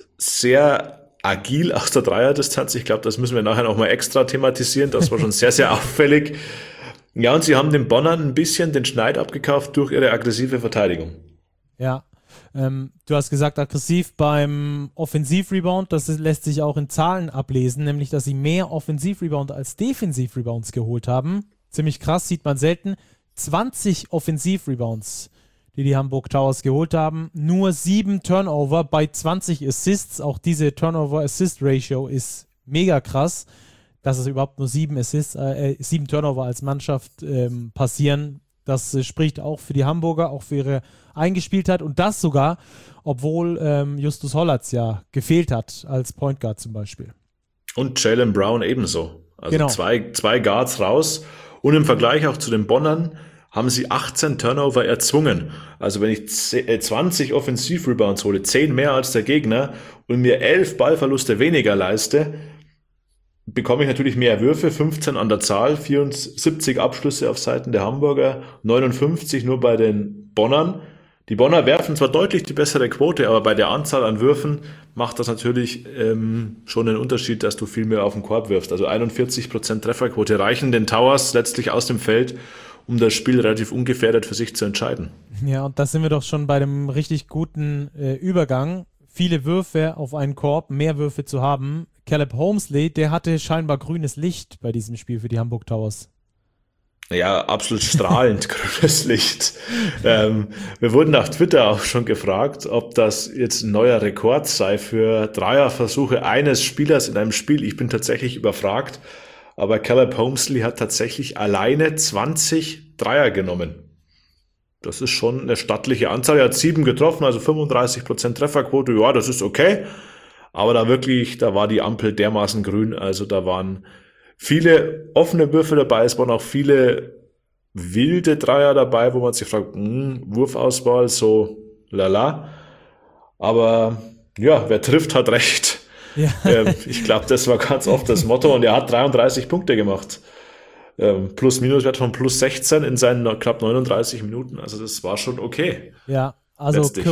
sehr agil aus der Dreierdistanz. Ich glaube, das müssen wir nachher nochmal extra thematisieren. Das war schon sehr, sehr auffällig. Ja, und sie haben den Bonnern ein bisschen den Schneid abgekauft durch ihre aggressive Verteidigung. Ja, ähm, du hast gesagt, aggressiv beim Offensivrebound. Das ist, lässt sich auch in Zahlen ablesen, nämlich, dass sie mehr Offensivrebound als Defensivrebounds geholt haben. Ziemlich krass, sieht man selten. zwanzig Offensivrebounds, die die Hamburg Towers geholt haben. Nur sieben Turnover bei zwanzig Assists. Auch diese Turnover-Assist-Ratio ist mega krass, dass es überhaupt nur sieben Assists, äh, sieben Turnover als Mannschaft ähm, passieren. Das äh, spricht auch für die Hamburger, auch für ihre Eingespieltheit. Und das sogar, obwohl ähm, Justus Hollatz ja gefehlt hat, als Point Guard zum Beispiel. Und Jaylen Brown ebenso. Also genau. zwei, zwei Guards raus. Und im Vergleich auch zu den Bonnern haben sie achtzehn Turnover erzwungen. Also wenn ich zwanzig Offensivrebounds hole, zehn mehr als der Gegner und mir elf Ballverluste weniger leiste, bekomme ich natürlich mehr Würfe, fünfzehn an der Zahl, vierundsiebzig Abschlüsse auf Seiten der Hamburger, neunundfünfzig nur bei den Bonnern. Die Bonner werfen zwar deutlich die bessere Quote, aber bei der Anzahl an Würfen macht das natürlich ähm, schon einen Unterschied, dass du viel mehr auf den Korb wirfst. Also einundvierzig Prozent Trefferquote reichen den Towers letztlich aus dem Feld, um das Spiel relativ ungefährdet für sich zu entscheiden. Ja, und da sind wir doch schon bei dem richtig guten äh, Übergang. Viele Würfe auf einen Korb, mehr Würfe zu haben. Caleb Homesley, der hatte scheinbar grünes Licht bei diesem Spiel für die Hamburg Towers. Ja, absolut strahlend grünes Licht. Ähm, wir wurden auf Twitter auch schon gefragt, ob das jetzt ein neuer Rekord sei für Dreierversuche eines Spielers in einem Spiel. Ich bin tatsächlich überfragt, aber Caleb Homesley hat tatsächlich alleine zwanzig Dreier genommen. Das ist schon eine stattliche Anzahl. Er hat sieben getroffen, also fünfunddreißig Prozent Trefferquote. Ja, das ist okay. Aber da wirklich, da war die Ampel dermaßen grün. Also da waren viele offene Würfe dabei, es waren auch viele wilde Dreier dabei, wo man sich fragt, mh, Wurfauswahl, so lala. Aber ja, wer trifft, hat recht. Ja. Ähm, ich glaube, das war ganz oft das Motto und er hat dreiunddreißig Punkte gemacht. Ähm, Plus-Minus-Wert von plus sechzehn in seinen knapp neununddreißig Minuten, also das war schon okay. Ja, also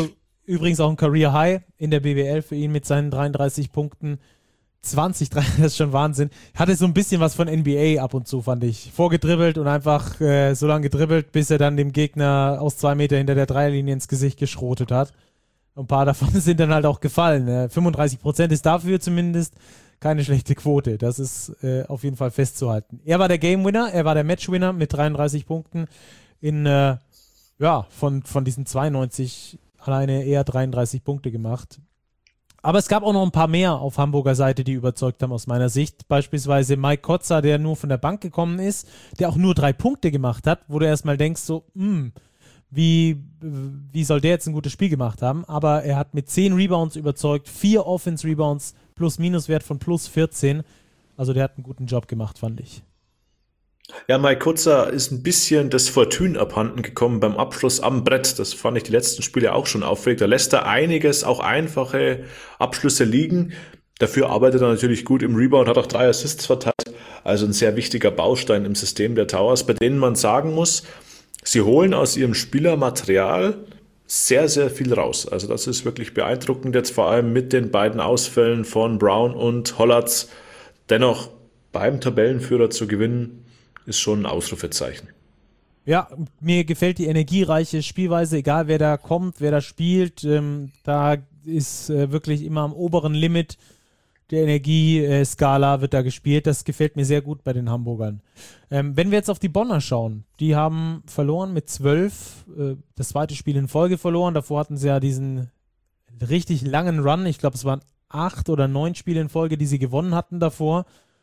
Übrigens auch ein Career High in der B B L für ihn mit seinen dreiunddreißig Punkten. zwanzig, das ist schon Wahnsinn. Hatte so ein bisschen was von N B A ab und zu, fand ich. Vorgedribbelt und einfach äh, so lange gedribbelt, bis er dann dem Gegner aus zwei Meter hinter der Dreierlinie ins Gesicht geschrotet hat. Und ein paar davon sind dann halt auch gefallen. Äh, fünfunddreißig Prozent ist dafür zumindest keine schlechte Quote. Das ist äh, auf jeden Fall festzuhalten. Er war der Game Winner, er war der Match Winner mit dreiunddreißig Punkten in, äh, ja, von, von diesen zweiundneunzig alleine eher dreiunddreißig Punkte gemacht. Aber es gab auch noch ein paar mehr auf Hamburger Seite, die überzeugt haben aus meiner Sicht. Beispielsweise Mike Kotzer, der nur von der Bank gekommen ist, der auch nur drei Punkte gemacht hat, wo du erstmal denkst so, mh, wie, wie soll der jetzt ein gutes Spiel gemacht haben? Aber er hat mit zehn Rebounds überzeugt, vier Offense-Rebounds, Plus-Minus-Wert von plus vierzehn. Also der hat einen guten Job gemacht, fand ich. Ja, Mike Kutzer ist ein bisschen das Fortune abhanden gekommen beim Abschluss am Brett. Das fand ich die letzten Spiele auch schon auffällig. Da lässt er einiges, auch einfache Abschlüsse liegen. Dafür arbeitet er natürlich gut im Rebound, hat auch drei Assists verteilt. Also ein sehr wichtiger Baustein im System der Towers, bei denen man sagen muss, sie holen aus ihrem Spielermaterial sehr, sehr viel raus. Also das ist wirklich beeindruckend jetzt, vor allem mit den beiden Ausfällen von Brown und Hollatz. Dennoch beim Tabellenführer zu gewinnen, ist schon ein Ausrufezeichen. Ja, mir gefällt die energiereiche Spielweise, egal wer da kommt, wer da spielt. Ähm, da ist äh, wirklich immer am oberen Limit der Energieskala wird da gespielt. Das gefällt mir sehr gut bei den Hamburgern. Ähm, wenn wir jetzt auf die Bonner schauen, die haben verloren mit zwölf, äh, das zweite Spiel in Folge verloren. Davor hatten sie ja diesen richtig langen Run. Ich glaube, es waren acht oder neun Spiele in Folge, die sie gewonnen hatten davor.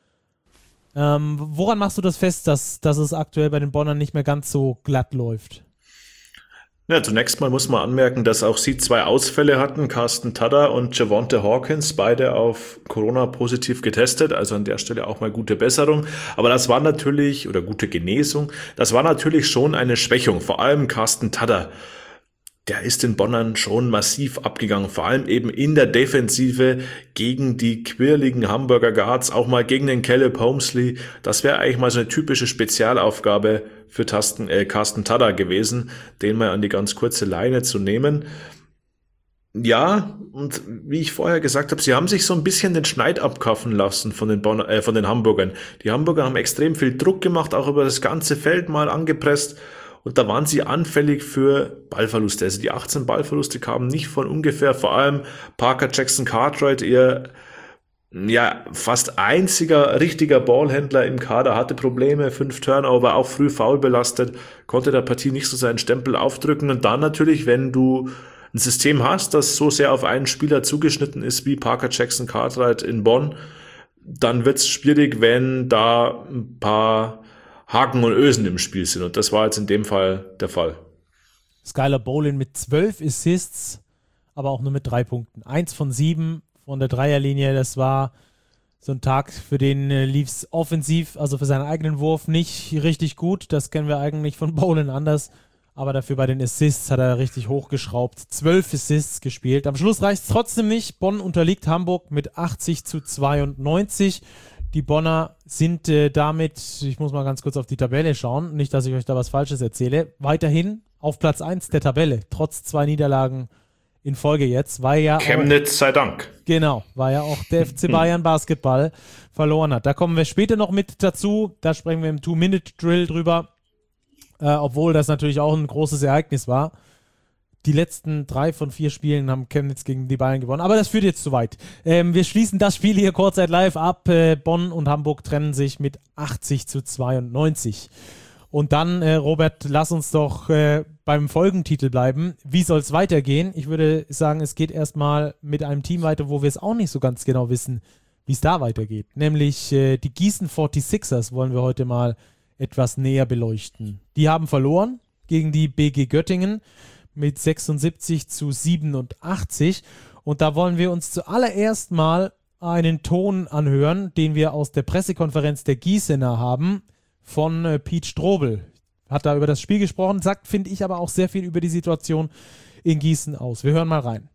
Ähm, woran machst du das fest, dass, dass es aktuell bei den Bonnern nicht mehr ganz so glatt läuft? Ja, zunächst mal muss man anmerken, dass auch sie zwei Ausfälle hatten, Carsten Tada und Javonte Hawkins, beide auf Corona positiv getestet, also an der Stelle auch mal gute Besserung. Aber das war natürlich, oder gute Genesung, das war natürlich schon eine Schwächung, vor allem Carsten Tada. Der ist den Bonnern schon massiv abgegangen, vor allem eben in der Defensive gegen die quirligen Hamburger Guards, auch mal gegen den Caleb Homesley. Das wäre eigentlich mal so eine typische Spezialaufgabe für Tasten, äh, Carsten Tada gewesen, den mal an die ganz kurze Leine zu nehmen. Ja, und wie ich vorher gesagt habe, sie haben sich so ein bisschen den Schneid abkaufen lassen von den, Bonner, äh, von den Hamburgern. Die Hamburger haben extrem viel Druck gemacht, auch über das ganze Feld mal angepresst. Und da waren sie anfällig für Ballverluste. Also die achtzehn Ballverluste kamen nicht von ungefähr. Vor allem Parker Jackson Cartwright, ihr ja fast einziger richtiger Ballhändler im Kader, hatte Probleme, fünf Turnover, auch früh foul belastet, konnte der Partie nicht so seinen Stempel aufdrücken. Und dann natürlich, wenn du ein System hast, das so sehr auf einen Spieler zugeschnitten ist wie Parker Jackson Cartwright in Bonn, dann wird es schwierig, wenn da ein paar Haken und Ösen im Spiel sind. Und das war jetzt in dem Fall der Fall. Skylar Bolin mit zwölf Assists, aber auch nur mit drei Punkten. Eins von sieben von der Dreierlinie. Das war so ein Tag, für den äh, lief es offensiv, also für seinen eigenen Wurf nicht richtig gut. Das kennen wir eigentlich von Bolin anders. Aber dafür bei den Assists hat er richtig hochgeschraubt. Zwölf Assists gespielt. Am Schluss reicht es trotzdem nicht. Bonn unterliegt Hamburg mit achtzig zu zweiundneunzig. Die Bonner sind äh, damit, ich muss mal ganz kurz auf die Tabelle schauen, nicht, dass ich euch da was Falsches erzähle, weiterhin auf Platz eins der Tabelle, trotz zwei Niederlagen in Folge jetzt, weil ja Chemnitz auch, sei Dank. Genau, weil ja auch der F C Bayern Basketball verloren hat. Da kommen wir später noch mit dazu, da sprechen wir im Two-Minute-Drill drüber, äh, obwohl das natürlich auch ein großes Ereignis war. Die letzten drei von vier Spielen haben Chemnitz gegen die Bayern gewonnen. Aber das führt jetzt zu weit. Ähm, wir schließen das Spiel hier kurzzeit live ab. Äh, Bonn und Hamburg trennen sich mit achtzig zu zweiundneunzig. Und dann, äh, Robert, lass uns doch äh, beim Folgentitel bleiben. Wie soll es weitergehen? Ich würde sagen, es geht erstmal mit einem Team weiter, wo wir es auch nicht so ganz genau wissen, wie es da weitergeht. Nämlich äh, die Gießen forty-sixers wollen wir heute mal etwas näher beleuchten. Die haben verloren gegen die B G Göttingen mit sechsundsiebzig zu siebenundachtzig. Und da wollen wir uns zuallererst mal einen Ton anhören, den wir aus der Pressekonferenz der Gießener haben, von äh, Pete Strobel. Hat da über das Spiel gesprochen, sagt, finde ich, aber auch sehr viel über die Situation in Gießen aus. Wir hören mal rein.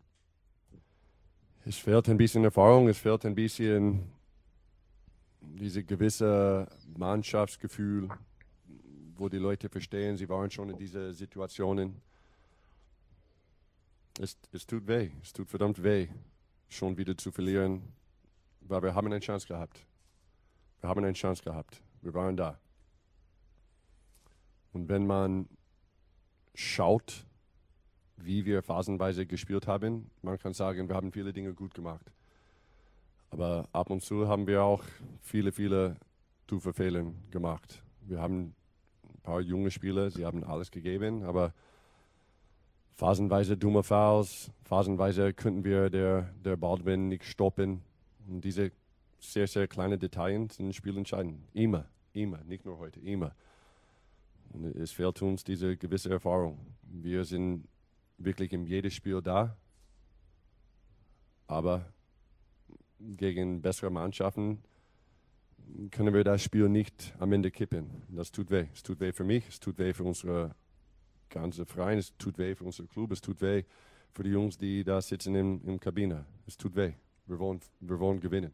Es fehlt ein bisschen Erfahrung, es fehlt ein bisschen dieses gewisse Mannschaftsgefühl, wo die Leute verstehen, sie waren schon in diese Situationen. es, es tut weh, es tut verdammt weh, schon wieder zu verlieren, weil wir haben eine Chance gehabt. Wir haben eine Chance gehabt. Wir waren da. Und wenn man schaut, wie wir phasenweise gespielt haben, man kann sagen, wir haben viele Dinge gut gemacht. Aber ab und zu haben wir auch viele, viele tiefe Fehler gemacht. Wir haben ein paar junge Spieler, sie haben alles gegeben, aber phasenweise dumme Fouls, phasenweise könnten wir der, der Ballgewinn nicht stoppen. Und diese sehr, sehr kleinen Details sind spielentscheidend. Immer, immer, nicht nur heute, immer. Und es fehlt uns diese gewisse Erfahrung. Wir sind wirklich in jedem Spiel da, aber gegen bessere Mannschaften können wir das Spiel nicht am Ende kippen. Das tut weh. Es tut weh für mich, es tut weh für unsere ganze Verein, es tut weh für unseren Club, es tut weh für die Jungs, die da sitzen in der Kabine. Es tut weh. Wir wollen, wir wollen gewinnen.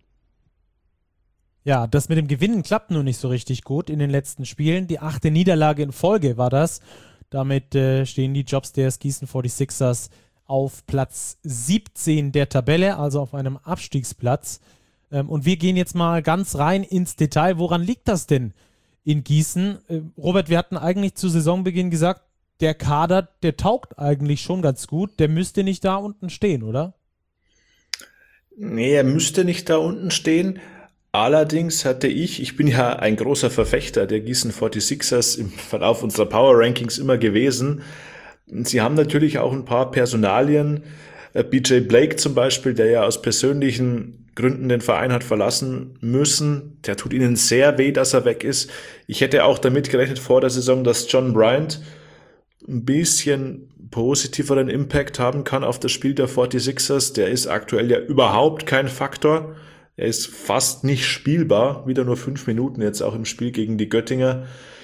Ja, das mit dem Gewinnen klappt nur nicht so richtig gut in den letzten Spielen. Die achte Niederlage in Folge war das. Damit äh, stehen die Jobstairs Gießen forty-sixers auf Platz siebzehn der Tabelle, also auf einem Abstiegsplatz. Ähm, und wir gehen jetzt mal ganz rein ins Detail. Woran liegt das denn in Gießen? Äh, Robert, wir hatten eigentlich zu Saisonbeginn gesagt, der Kader, der taugt eigentlich schon ganz gut. Der müsste nicht da unten stehen, oder? Nee, er müsste nicht da unten stehen. Allerdings hatte ich, ich bin ja ein großer Verfechter der Gießen forty-sixers im Verlauf unserer Power Rankings immer gewesen. Sie haben natürlich auch ein paar Personalien, B J Blake zum Beispiel, der ja aus persönlichen Gründen den Verein hat verlassen müssen. Der tut ihnen sehr weh, dass er weg ist. Ich hätte auch damit gerechnet vor der Saison, dass John Bryant ein bisschen positiveren Impact haben kann auf das Spiel der forty-sixers. Der ist aktuell ja überhaupt kein Faktor. Er ist fast nicht spielbar, wieder nur fünf Minuten jetzt auch im Spiel gegen die Göttinger.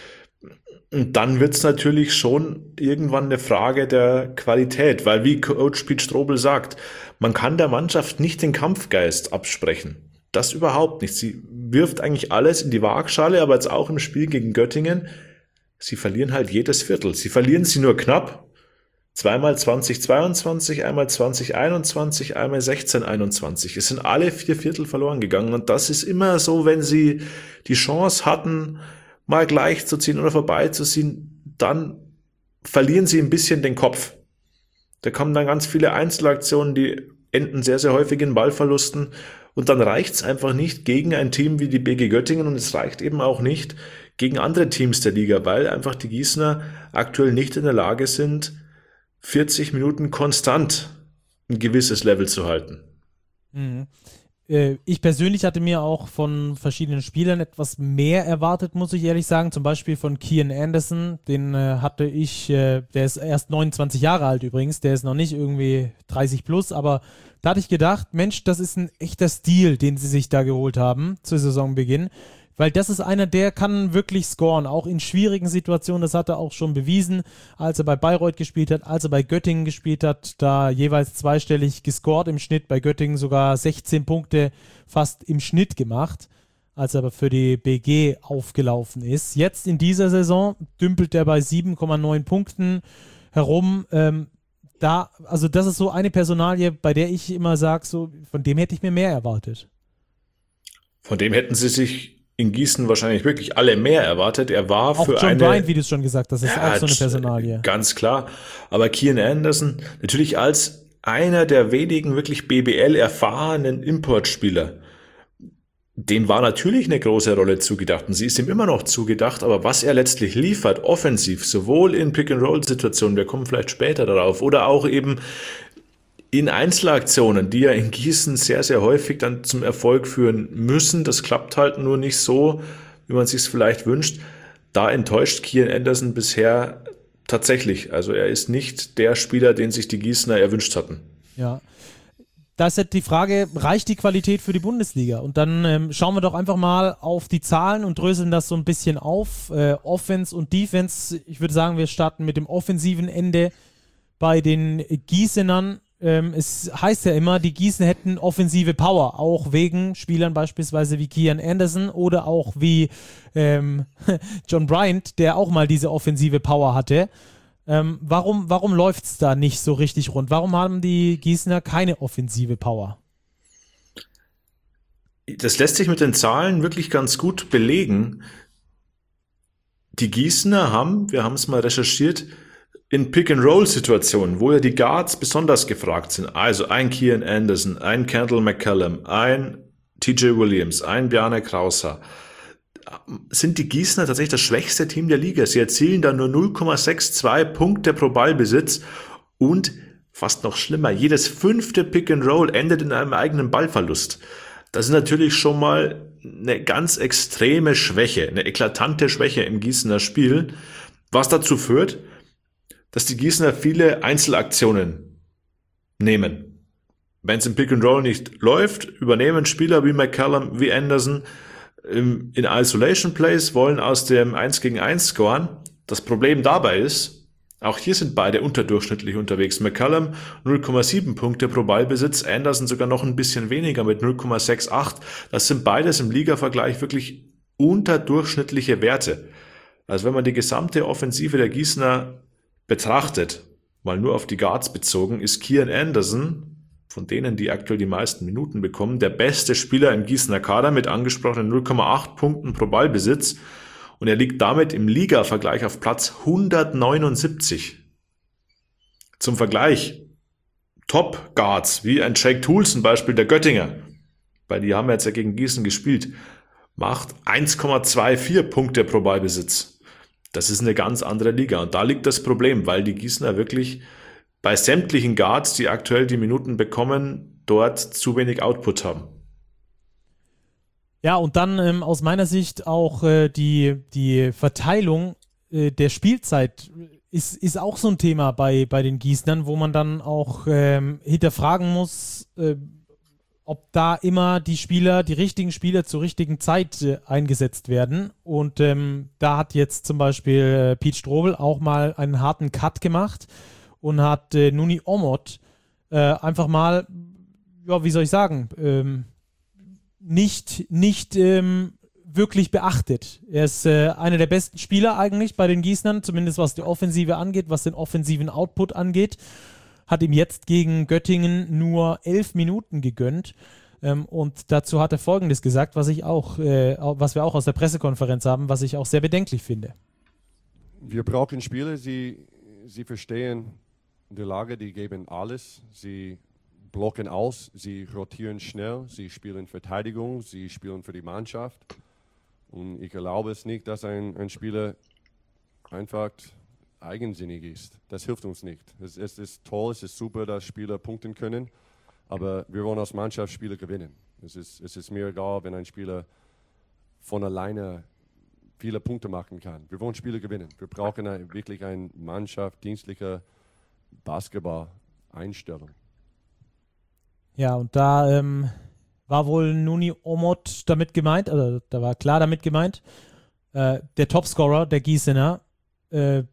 Und dann wird's natürlich schon irgendwann eine Frage der Qualität, weil wie Coach Pete Strobel sagt, man kann der Mannschaft nicht den Kampfgeist absprechen. Das überhaupt nicht. Sie wirft eigentlich alles in die Waagschale, aber jetzt auch im Spiel gegen Göttingen, sie verlieren halt jedes Viertel. Sie verlieren sie nur knapp. Zweimal zwanzig zweiundzwanzig, einmal zwanzig einundzwanzig, einmal sechzehn einundzwanzig. Es sind alle vier Viertel verloren gegangen und das ist immer so, wenn sie die Chance hatten, mal gleich zu ziehen oder vorbeizuziehen, dann verlieren sie ein bisschen den Kopf. Da kommen dann ganz viele Einzelaktionen, die enden sehr, sehr häufig in Ballverlusten und dann reicht's einfach nicht gegen ein Team wie die B G Göttingen und es reicht eben auch nicht gegen andere Teams der Liga, weil einfach die Gießener aktuell nicht in der Lage sind, vierzig Minuten konstant ein gewisses Level zu halten. Mhm. Äh, ich persönlich hatte mir auch von verschiedenen Spielern etwas mehr erwartet, muss ich ehrlich sagen. Zum Beispiel von Kian Anderson, den äh, hatte ich, äh, der ist erst neunundzwanzig Jahre alt übrigens, der ist noch nicht irgendwie dreißig plus, aber da hatte ich gedacht, Mensch, das ist ein echter Stil, den sie sich da geholt haben zu Saisonbeginn. Weil das ist einer, der kann wirklich scoren, auch in schwierigen Situationen. Das hat er auch schon bewiesen, als er bei Bayreuth gespielt hat, als er bei Göttingen gespielt hat, da jeweils zweistellig gescored im Schnitt, bei Göttingen sogar sechzehn Punkte fast im Schnitt gemacht, als er aber für die B G aufgelaufen ist. Jetzt in dieser Saison dümpelt er bei sieben Komma neun Punkten herum. Ähm, da, also das ist so eine Personalie, bei der ich immer sage, so, von dem hätte ich mir mehr erwartet. Von dem hätten sie sich in Gießen wahrscheinlich wirklich alle mehr erwartet. Er war auch für John eine... Bryant, wie du es schon gesagt hast, ist ja, auch so eine Personalie. Ganz klar. Aber Kian Anderson, natürlich als einer der wenigen wirklich B B L-erfahrenen Importspieler, dem war natürlich eine große Rolle zugedacht und sie ist ihm immer noch zugedacht, aber was er letztlich liefert, offensiv, sowohl in Pick-and-Roll-Situationen, wir kommen vielleicht später darauf, oder auch eben in Einzelaktionen, die ja in Gießen sehr, sehr häufig dann zum Erfolg führen müssen. Das klappt halt nur nicht so, wie man sich es vielleicht wünscht. Da enttäuscht Kian Anderson bisher tatsächlich. Also er ist nicht der Spieler, den sich die Gießener erwünscht hatten. Ja, da ist jetzt die Frage, reicht die Qualität für die Bundesliga? Und dann ähm, schauen wir doch einfach mal auf die Zahlen und dröseln das so ein bisschen auf. Äh, Offense und Defense. Ich würde sagen, wir starten mit dem offensiven Ende bei den Gießenern. Ähm, es heißt ja immer, die Gießen hätten offensive Power, auch wegen Spielern beispielsweise wie Kian Anderson oder auch wie ähm, John Bryant, der auch mal diese offensive Power hatte. Ähm, warum warum läuft es da nicht so richtig rund? Warum haben die Gießener keine offensive Power? Das lässt sich mit den Zahlen wirklich ganz gut belegen. Die Gießener haben, wir haben es mal recherchiert, in Pick-and-Roll-Situationen, wo ja die Guards besonders gefragt sind, also ein Kian Anderson, ein Kendall McCallum, ein T J Williams, ein Bjarne Krauser, sind die Gießener tatsächlich das schwächste Team der Liga. Sie erzielen da nur null Komma zweiundsechzig Punkte pro Ballbesitz und, fast noch schlimmer, jedes fünfte Pick-and-Roll endet in einem eigenen Ballverlust. Das ist natürlich schon mal eine ganz extreme Schwäche, eine eklatante Schwäche im Gießener Spiel, was dazu führt, dass die Gießener viele Einzelaktionen nehmen. Wenn es im Pick and Roll nicht läuft, übernehmen Spieler wie McCallum, wie Anderson in Isolation Plays, wollen aus dem eins gegen eins scoren. Das Problem dabei ist, auch hier sind beide unterdurchschnittlich unterwegs. McCallum null Komma sieben Punkte pro Ballbesitz, Anderson sogar noch ein bisschen weniger mit null Komma achtundsechzig. Das sind beides im Ligavergleich wirklich unterdurchschnittliche Werte. Also wenn man die gesamte Offensive der Gießener betrachtet, mal nur auf die Guards bezogen, ist Kian Anderson, von denen, die aktuell die meisten Minuten bekommen, der beste Spieler im Gießener Kader mit angesprochenen null Komma acht Punkten pro Ballbesitz. Und er liegt damit im Liga-Vergleich auf Platz hundertneunundsiebzig. Zum Vergleich, Top-Guards, wie ein Jake Toole zum Beispiel, der Göttinger, weil die haben jetzt ja gegen Gießen gespielt, macht eins Komma vierundzwanzig Punkte pro Ballbesitz. Das ist eine ganz andere Liga. Und da liegt das Problem, weil die Gießener wirklich bei sämtlichen Guards, die aktuell die Minuten bekommen, dort zu wenig Output haben. Ja, und dann ähm, aus meiner Sicht auch äh, die, die Verteilung äh, der Spielzeit ist, ist auch so ein Thema bei, bei den Gießnern, wo man dann auch ähm, hinterfragen muss, äh, ob da immer die Spieler, die richtigen Spieler zur richtigen Zeit äh, eingesetzt werden. Und ähm, da hat jetzt zum Beispiel äh, Pete Strobel auch mal einen harten Cut gemacht und hat äh, Nuni Omot äh, einfach mal, ja, wie soll ich sagen, ähm, nicht, nicht ähm, wirklich beachtet. Er ist äh, einer der besten Spieler eigentlich bei den Gießnern, zumindest was die Offensive angeht, was den offensiven Output angeht. Hat ihm jetzt gegen Göttingen nur elf Minuten gegönnt. Ähm, und dazu hat er Folgendes gesagt, was ich auch, äh, was wir auch aus der Pressekonferenz haben, was ich auch sehr bedenklich finde. Wir brauchen Spieler, sie, sie verstehen die Lage, die geben alles. Sie blocken aus, sie rotieren schnell, sie spielen Verteidigung, sie spielen für die Mannschaft. Und ich glaube es nicht, dass ein, ein Spieler einfach eigensinnig ist. Das hilft uns nicht. Es, es ist toll, es ist super, dass Spieler punkten können, aber wir wollen als Mannschaft Spiele gewinnen. Es ist, es ist mir egal, wenn ein Spieler von alleine viele Punkte machen kann. Wir wollen Spiele gewinnen. Wir brauchen eine, wirklich eine Mannschaft, dienstliche Basketball-Einstellung. Ja, und da ähm, war wohl Nuni Omot damit gemeint, also da war klar damit gemeint, äh, der Topscorer der Gießener äh,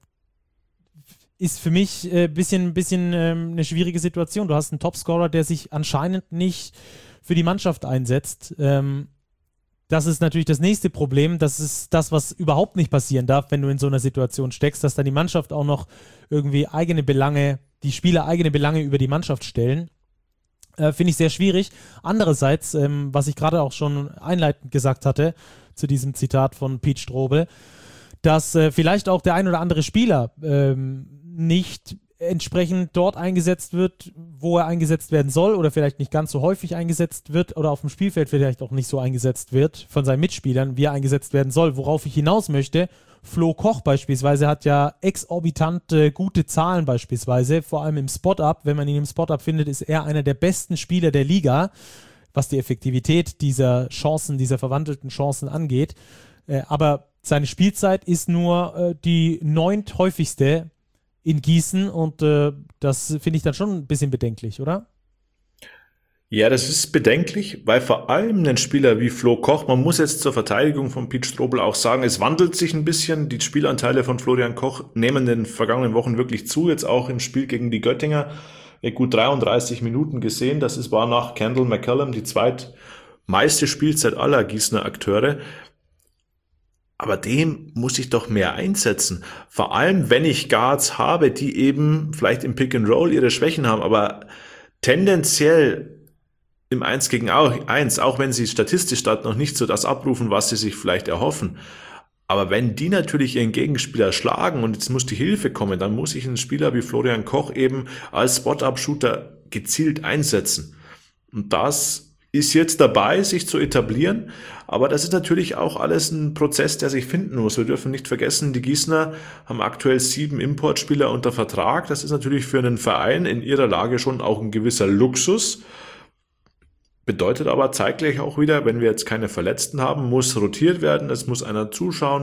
ist für mich ein äh, bisschen, bisschen ähm, eine schwierige Situation. Du hast einen Topscorer, der sich anscheinend nicht für die Mannschaft einsetzt. Ähm, das ist natürlich das nächste Problem. Das ist das, was überhaupt nicht passieren darf, wenn du in so einer Situation steckst, dass dann die Mannschaft auch noch irgendwie eigene Belange, die Spieler eigene Belange über die Mannschaft stellen. Äh, finde ich sehr schwierig. Andererseits, ähm, was ich gerade auch schon einleitend gesagt hatte, zu diesem Zitat von Pete Strobel, dass äh, vielleicht auch der ein oder andere Spieler ähm, nicht entsprechend dort eingesetzt wird, wo er eingesetzt werden soll oder vielleicht nicht ganz so häufig eingesetzt wird oder auf dem Spielfeld vielleicht auch nicht so eingesetzt wird von seinen Mitspielern, wie er eingesetzt werden soll. Worauf ich hinaus möchte, Flo Koch beispielsweise hat ja exorbitant äh, gute Zahlen beispielsweise, vor allem im Spot-Up. Wenn man ihn im Spot-Up findet, ist er einer der besten Spieler der Liga, was die Effektivität dieser Chancen, dieser verwandelten Chancen angeht. Äh, aber seine Spielzeit ist nur äh, die neunthäufigste in Gießen und äh, das finde ich dann schon ein bisschen bedenklich, oder? Ja, das ist bedenklich, weil vor allem ein Spieler wie Flo Koch, man muss jetzt zur Verteidigung von Pete Strobel auch sagen, es wandelt sich ein bisschen, die Spielanteile von Florian Koch nehmen in den vergangenen Wochen wirklich zu, jetzt auch im Spiel gegen die Göttinger, gut dreiunddreißig Minuten gesehen, das ist, war nach Kendall McCallum die zweitmeiste Spielzeit aller Gießener Akteure. aber den muss ich doch mehr einsetzen. Vor allem, wenn ich Guards habe, die eben vielleicht im Pick and Roll ihre Schwächen haben, aber tendenziell im eins gegen eins, auch wenn sie statistisch dort noch nicht so das abrufen, was sie sich vielleicht erhoffen. Aber wenn die natürlich ihren Gegenspieler schlagen und jetzt muss die Hilfe kommen, dann muss ich einen Spieler wie Florian Koch eben als Spot-Up-Shooter gezielt einsetzen. Und das ist jetzt dabei, sich zu etablieren, aber das ist natürlich auch alles ein Prozess, der sich finden muss. Wir dürfen nicht vergessen, die Gießener haben aktuell sieben Importspieler unter Vertrag. Das ist natürlich für einen Verein in ihrer Lage schon auch ein gewisser Luxus. Bedeutet aber zeitgleich auch wieder, wenn wir jetzt keine Verletzten haben, muss rotiert werden, es muss einer zuschauen.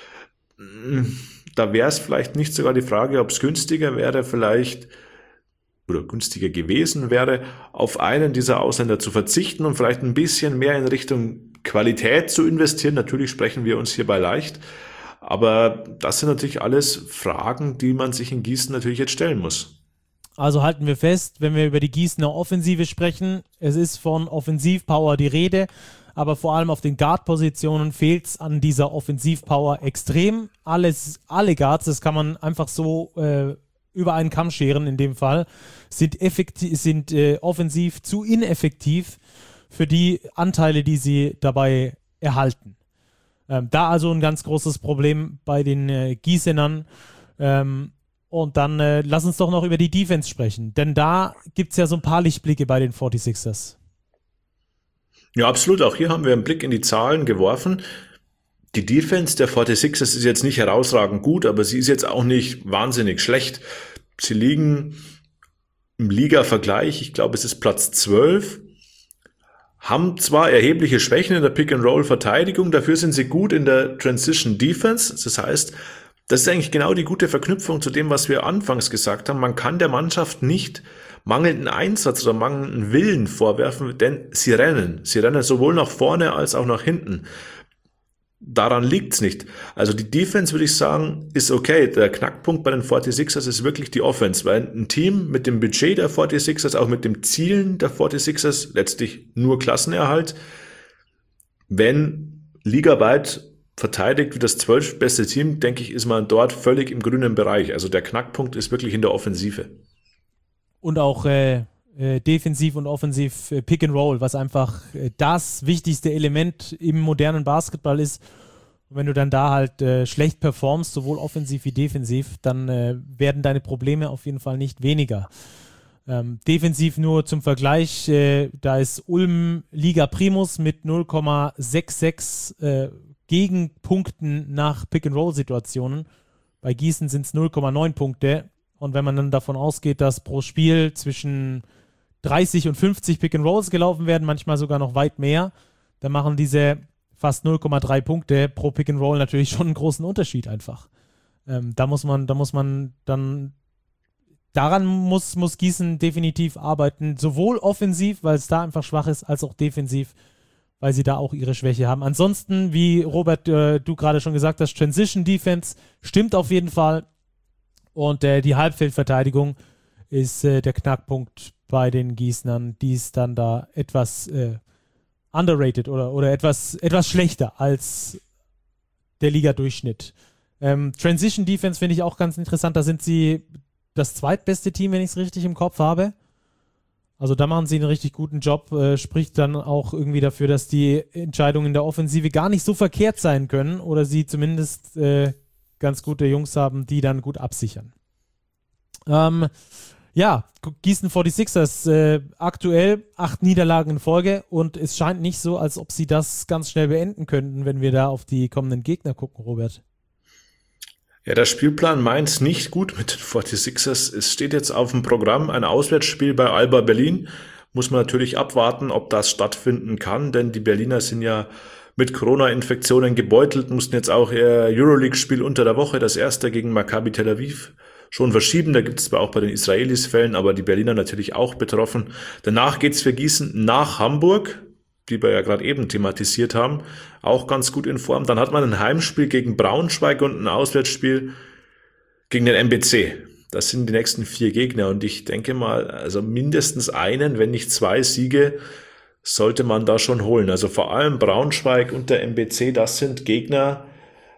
Da wäre es vielleicht nicht sogar die Frage, ob es günstiger wäre, vielleicht oder günstiger gewesen wäre, auf einen dieser Ausländer zu verzichten und vielleicht ein bisschen mehr in Richtung Qualität zu investieren. Natürlich sprechen wir uns hierbei leicht, aber das sind natürlich alles Fragen, die man sich in Gießen natürlich jetzt stellen muss. Also halten wir fest, wenn wir über die Gießener Offensive sprechen, es ist von Offensivpower die Rede, aber vor allem auf den Guard-Positionen fehlt es an dieser Offensivpower extrem. Alles, alle Guards, das kann man einfach so äh, über einen Kamm scheren in dem Fall, sind, effektiv, sind äh, offensiv zu ineffektiv für die Anteile, die sie dabei erhalten. Ähm, da also ein ganz großes Problem bei den äh, Gießenern. Ähm, und dann äh, lass uns doch noch über die Defense sprechen, denn da gibt es ja so ein paar Lichtblicke bei den forty-sixers. Ja, absolut. Auch hier haben wir einen Blick in die Zahlen geworfen. Die Defense der forty-sixers ist jetzt nicht herausragend gut, aber sie ist jetzt auch nicht wahnsinnig schlecht. Sie liegen im Liga-Vergleich, ich glaube, es ist Platz zwölf, haben zwar erhebliche Schwächen in der Pick-and-Roll-Verteidigung, dafür sind sie gut in der Transition-Defense. Das heißt, das ist eigentlich genau die gute Verknüpfung zu dem, was wir anfangs gesagt haben. Man kann der Mannschaft nicht mangelnden Einsatz oder mangelnden Willen vorwerfen, denn sie rennen. Sie rennen sowohl nach vorne als auch nach hinten. Daran liegt's nicht. Also die Defense, würde ich sagen, ist okay. Der Knackpunkt bei den forty-sixers ist wirklich die Offense, weil ein Team mit dem Budget der forty-sixers, auch mit dem Zielen der forty-sixers, letztlich nur Klassenerhalt, wenn ligaweit verteidigt wie das zwölftbeste Team, denke ich, ist man dort völlig im grünen Bereich. Also der Knackpunkt ist wirklich in der Offensive. Und auch äh, äh, defensiv und offensiv äh, Pick and Roll, was einfach äh, das wichtigste Element im modernen Basketball ist. Und wenn du dann da halt äh, schlecht performst, sowohl offensiv wie defensiv, dann äh, werden deine Probleme auf jeden Fall nicht weniger. Ähm, defensiv nur zum Vergleich, äh, da ist Ulm Liga Primus mit null Komma sechsundsechzig äh, Gegenpunkten nach Pick-and-Roll-Situationen. Bei Gießen sind es null Komma neun Punkte. Und wenn man dann davon ausgeht, dass pro Spiel zwischen dreißig und fünfzig Pick-and-Rolls gelaufen werden, manchmal sogar noch weit mehr, dann machen diese fast null Komma drei Punkte pro Pick-and-Roll natürlich schon einen großen Unterschied einfach. Ähm, da muss man, da muss man dann, daran muss, muss Gießen definitiv arbeiten, sowohl offensiv, weil es da einfach schwach ist, als auch defensiv, weil sie da auch ihre Schwäche haben. Ansonsten, wie Robert, äh, du gerade schon gesagt hast, Transition Defense stimmt auf jeden Fall. Und äh, die Halbfeldverteidigung ist äh, der Knackpunkt bei den Gießnern. Die ist dann da etwas äh, underrated oder, oder etwas, etwas schlechter als der Liga-Durchschnitt. Ähm, Transition Defense finde ich auch ganz interessant. Da sind sie das zweitbeste Team, wenn ich es richtig im Kopf habe. Also da machen sie einen richtig guten Job, äh, spricht dann auch irgendwie dafür, dass die Entscheidungen in der Offensive gar nicht so verkehrt sein können oder sie zumindest äh, ganz gute Jungs haben, die dann gut absichern. Ähm, ja, Gießen forty-sixers äh, aktuell acht Niederlagen in Folge und es scheint nicht so, als ob sie das ganz schnell beenden könnten, wenn wir da auf die kommenden Gegner gucken, Robert. Ja, der Spielplan meint nicht gut mit den forty-sixers. Es steht jetzt auf dem Programm ein Auswärtsspiel bei Alba Berlin. Muss man natürlich abwarten, ob das stattfinden kann, denn die Berliner sind ja mit Corona-Infektionen gebeutelt, mussten jetzt auch ihr Euroleague-Spiel unter der Woche, das erste gegen Maccabi Tel Aviv, schon verschieben. Da gibt es zwar auch bei den Israelis Fällen, aber die Berliner natürlich auch betroffen. Danach geht's für Gießen nach Hamburg, die wir ja gerade eben thematisiert haben, auch ganz gut in Form. Dann hat man ein Heimspiel gegen Braunschweig und ein Auswärtsspiel gegen den M B C. Das sind die nächsten vier Gegner und ich denke mal, also mindestens einen, wenn nicht zwei Siege sollte man da schon holen. Also vor allem Braunschweig und der M B C, das sind Gegner,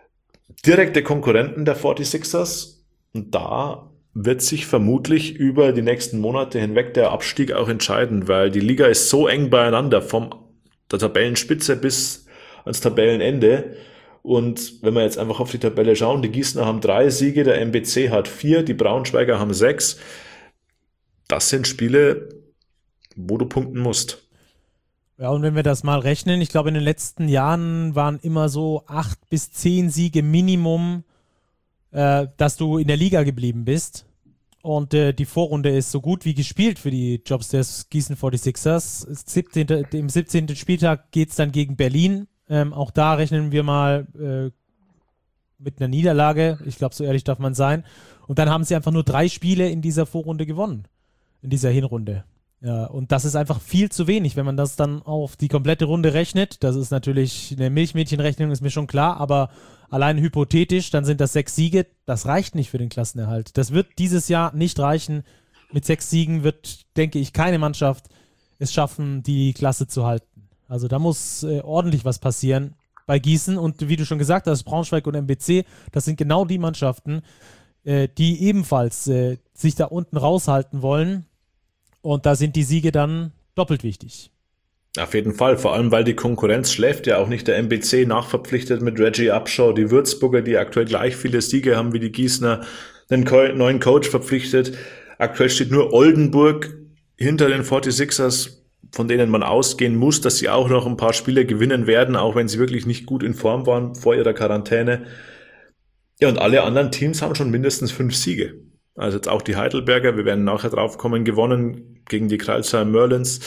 direkte Konkurrenten der forty-sixers und da wird sich vermutlich über die nächsten Monate hinweg der Abstieg auch entscheiden, weil die Liga ist so eng beieinander, vom der Tabellenspitze bis ans Tabellenende. Und wenn wir jetzt einfach auf die Tabelle schauen, die Gießener haben drei Siege, der M B C hat vier, die Braunschweiger haben sechs. Das sind Spiele, wo du punkten musst. Ja, und wenn wir das mal rechnen, ich glaube, in den letzten Jahren waren immer so acht bis zehn Siege Minimum, äh, dass du in der Liga geblieben bist. Und äh, die Vorrunde ist so gut wie gespielt für die Jobsters Gießen forty-sixers. siebzehnten Im siebzehnten Spieltag geht es dann gegen Berlin. Ähm, auch da rechnen wir mal äh, mit einer Niederlage. Ich glaube, so ehrlich darf man sein. Und dann haben sie einfach nur drei Spiele in dieser Vorrunde gewonnen. In dieser Hinrunde. Ja, und das ist einfach viel zu wenig, wenn man das dann auf die komplette Runde rechnet. Das ist natürlich eine Milchmädchenrechnung, ist mir schon klar, aber allein hypothetisch, dann sind das sechs Siege. Das reicht nicht für den Klassenerhalt. Das wird dieses Jahr nicht reichen. Mit sechs Siegen wird, denke ich, keine Mannschaft es schaffen, die Klasse zu halten. Also da muss äh, ordentlich was passieren bei Gießen. Und wie du schon gesagt hast, Braunschweig und M B C, das sind genau die Mannschaften, äh, die ebenfalls äh, sich da unten raushalten wollen. Und da sind die Siege dann doppelt wichtig. Auf jeden Fall, vor allem weil die Konkurrenz schläft ja auch nicht. Der M B C nachverpflichtet mit Reggie Upshaw, die Würzburger, die aktuell gleich viele Siege haben wie die Gießener, einen neuen Coach verpflichtet. Aktuell steht nur Oldenburg hinter den forty-sixers, von denen man ausgehen muss, dass sie auch noch ein paar Spiele gewinnen werden, auch wenn sie wirklich nicht gut in Form waren vor ihrer Quarantäne. Ja, und alle anderen Teams haben schon mindestens fünf Siege. Also jetzt auch die Heidelberger, wir werden nachher drauf kommen, gewonnen gegen die Crailsheim Merlins.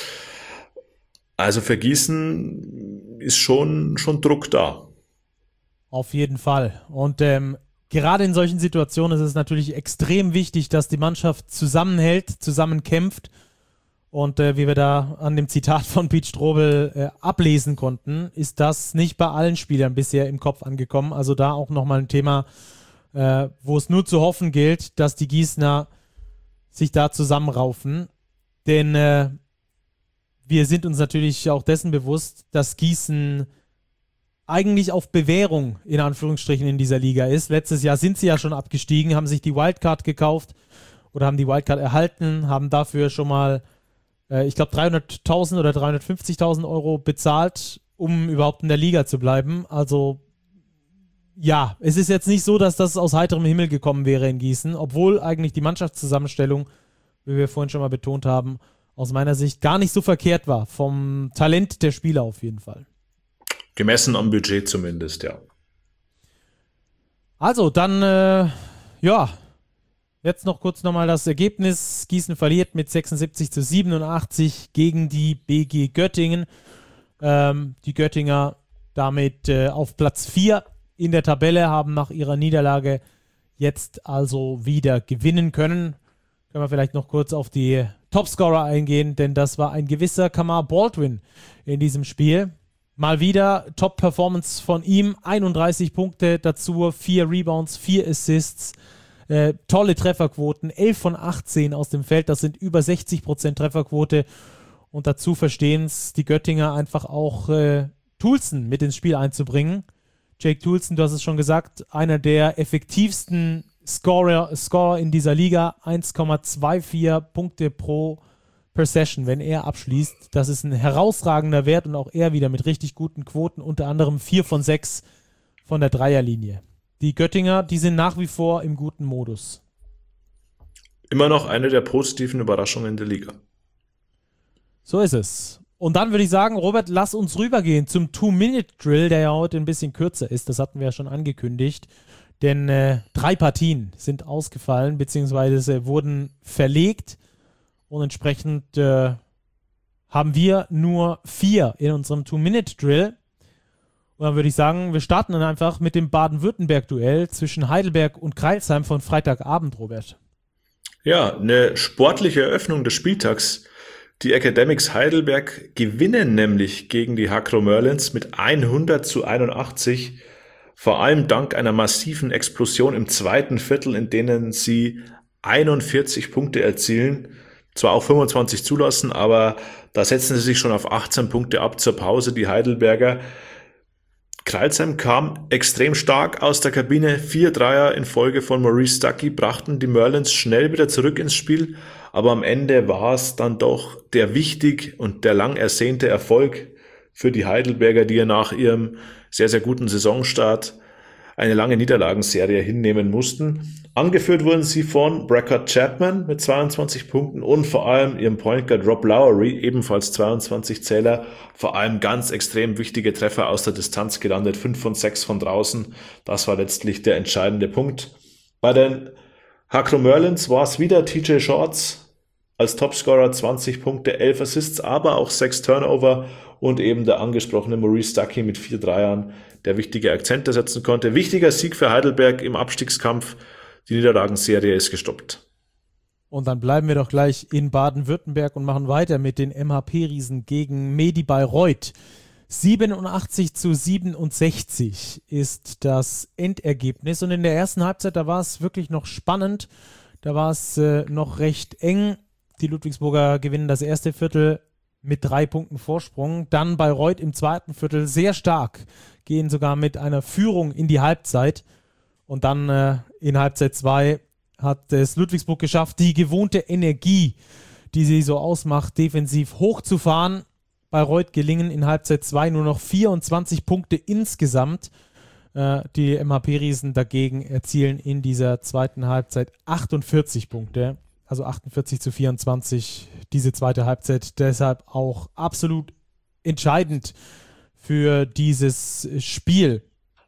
Also für Gießen ist schon, schon Druck da. Auf jeden Fall. Und ähm, gerade in solchen Situationen ist es natürlich extrem wichtig, dass die Mannschaft zusammenhält, zusammenkämpft. Und äh, wie wir da an dem Zitat von Pete Strobel äh, ablesen konnten, ist das nicht bei allen Spielern bisher im Kopf angekommen. Also da auch nochmal ein Thema, äh, wo es nur zu hoffen gilt, dass die Gießener sich da zusammenraufen. Denn äh, wir sind uns natürlich auch dessen bewusst, dass Gießen eigentlich auf Bewährung in Anführungsstrichen in dieser Liga ist. Letztes Jahr sind sie ja schon abgestiegen, haben sich die Wildcard gekauft oder haben die Wildcard erhalten, haben dafür schon mal ich glaube, dreihunderttausend oder dreihundertfünfzigtausend Euro bezahlt, um überhaupt in der Liga zu bleiben. Also, ja, es ist jetzt nicht so, dass das aus heiterem Himmel gekommen wäre in Gießen, obwohl eigentlich die Mannschaftszusammenstellung, wie wir vorhin schon mal betont haben, aus meiner Sicht gar nicht so verkehrt war. Vom Talent der Spieler auf jeden Fall. Gemessen am Budget zumindest, ja. Also, dann, äh, ja, jetzt noch kurz nochmal das Ergebnis. Gießen verliert mit sechsundsiebzig zu siebenundachtzig gegen die B G Göttingen. Ähm, die Göttinger damit äh, auf Platz vier in der Tabelle, haben nach ihrer Niederlage jetzt also wieder gewinnen können. Können wir vielleicht noch kurz auf die Topscorer eingehen, denn das war ein gewisser Kamar Baldwin in diesem Spiel. Mal wieder Top-Performance von ihm, einunddreißig Punkte dazu, vier Rebounds, vier Assists. Äh, tolle Trefferquoten, elf von achtzehn aus dem Feld, das sind über sechzig Prozent Trefferquote und dazu verstehen es die Göttinger einfach auch äh, Toulson mit ins Spiel einzubringen. Jake Toulson, du hast es schon gesagt, einer der effektivsten Scorer, Scorer in dieser Liga, eins Komma vierundzwanzig Punkte pro per Session, wenn er abschließt. Das ist ein herausragender Wert und auch er wieder mit richtig guten Quoten, unter anderem vier von sechs von der Dreierlinie. Die Göttinger, die sind nach wie vor im guten Modus. Immer noch eine der positiven Überraschungen der Liga. So ist es. Und dann würde ich sagen, Robert, lass uns rübergehen zum Two-Minute-Drill, der ja heute ein bisschen kürzer ist. Das hatten wir ja schon angekündigt. Denn äh, drei Partien sind ausgefallen, beziehungsweise wurden verlegt. Und entsprechend äh, haben wir nur vier in unserem Two-Minute-Drill. Und dann würde ich sagen, wir starten dann einfach mit dem Baden-Württemberg-Duell zwischen Heidelberg und Crailsheim von Freitagabend, Robert. Ja, eine sportliche Eröffnung des Spieltags. Die Academics Heidelberg gewinnen nämlich gegen die Hakro Merlins mit hundert zu einundachtzig, vor allem dank einer massiven Explosion im zweiten Viertel, in denen sie einundvierzig Punkte erzielen, zwar auch fünfundzwanzig zulassen, aber da setzen sie sich schon auf achtzehn Punkte ab zur Pause, die Heidelberger. Crailsheim kam extrem stark aus der Kabine. Vier Dreier in Folge von Maurice Stuckey brachten die Merlins schnell wieder zurück ins Spiel. Aber am Ende war es dann doch der wichtig und der lang ersehnte Erfolg für die Heidelberger, die ja nach ihrem sehr, sehr guten Saisonstart eine lange Niederlagenserie hinnehmen mussten. Angeführt wurden sie von Brackett Chapman mit zweiundzwanzig Punkten und vor allem ihrem Point Guard Rob Lowry, ebenfalls zweiundzwanzig Zähler, vor allem ganz extrem wichtige Treffer aus der Distanz gelandet, fünf von sechs von draußen. Das war letztlich der entscheidende Punkt. Bei den Hakro Merlins war es wieder T J Shorts als Topscorer, zwanzig Punkte, elf Assists, aber auch sechs Turnover und eben der angesprochene Maurice Stuckey mit vier Dreiern, der wichtige Akzente setzen konnte. Wichtiger Sieg für Heidelberg im Abstiegskampf. Die Niederlagenserie ist gestoppt. Und dann bleiben wir doch gleich in Baden-Württemberg und machen weiter mit den M H P-Riesen gegen Medi Bayreuth. siebenundachtzig zu siebenundsechzig ist das Endergebnis. Und in der ersten Halbzeit, da war es wirklich noch spannend. Da war es äh, noch recht eng. Die Ludwigsburger gewinnen das erste Viertel mit drei Punkten Vorsprung. Dann Bayreuth im zweiten Viertel sehr stark. Gehen sogar mit einer Führung in die Halbzeit. Und dann äh, in Halbzeit zwei hat es Ludwigsburg geschafft, die gewohnte Energie, die sie so ausmacht, defensiv hochzufahren. Bayreuth gelingen in Halbzeit zwei nur noch vierundzwanzig Punkte insgesamt. Äh, die M H P-Riesen dagegen erzielen in dieser zweiten Halbzeit achtundvierzig Punkte. Also achtundvierzig zu vierundzwanzig, diese zweite Halbzeit. Deshalb auch absolut entscheidend für dieses Spiel.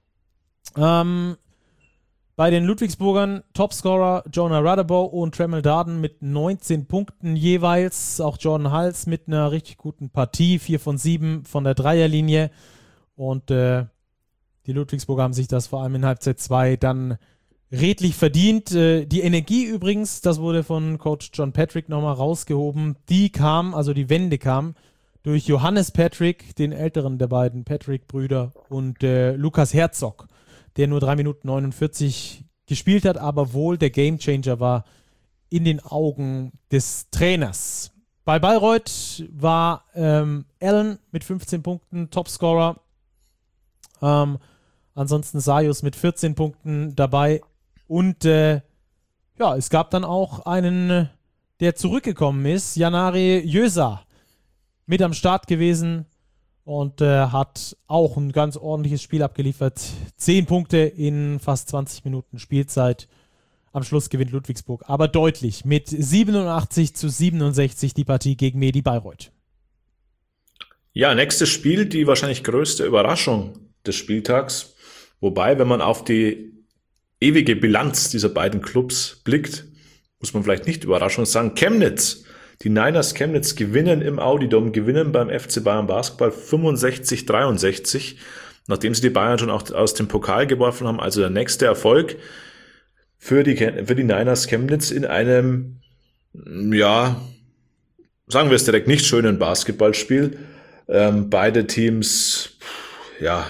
Ähm, bei den Ludwigsburgern Topscorer Jonah Radabow und Tremel Darden mit neunzehn Punkten jeweils. Auch Jordan Hals mit einer richtig guten Partie. vier von sieben von der Dreierlinie. Und äh, die Ludwigsburger haben sich das vor allem in Halbzeit zwei dann redlich verdient. Äh, die Energie übrigens, das wurde von Coach John Patrick nochmal rausgehoben. Die kam, also die Wende kam, durch Johannes Patrick, den älteren der beiden Patrick-Brüder, und äh, Lukas Herzog, der nur drei Minuten neunundvierzig gespielt hat, aber wohl der Gamechanger war in den Augen des Trainers. Bei Bayreuth war ähm, Allen mit fünfzehn Punkten Topscorer. Ähm, ansonsten Sayus mit vierzehn Punkten dabei. Und äh, ja, es gab dann auch einen, der zurückgekommen ist, Janari Jösa, mit am Start gewesen. Und äh, hat auch ein ganz ordentliches Spiel abgeliefert. Zehn Punkte in fast zwanzig Minuten Spielzeit. Am Schluss gewinnt Ludwigsburg, aber deutlich mit siebenundachtzig zu siebenundsechzig die Partie gegen Medi Bayreuth. Ja, nächstes Spiel, die wahrscheinlich größte Überraschung des Spieltags. Wobei, wenn man auf die ewige Bilanz dieser beiden Clubs blickt, muss man vielleicht nicht Überraschung sagen. Chemnitz. Die Niners Chemnitz gewinnen im Audi-Dom, gewinnen beim F C Bayern Basketball fünfundsechzig dreiundsechzig, nachdem sie die Bayern schon auch aus dem Pokal geworfen haben. Also der nächste Erfolg für die, für die Niners Chemnitz in einem, ja, sagen wir es direkt, nicht schönen Basketballspiel. Ähm, beide Teams, ja,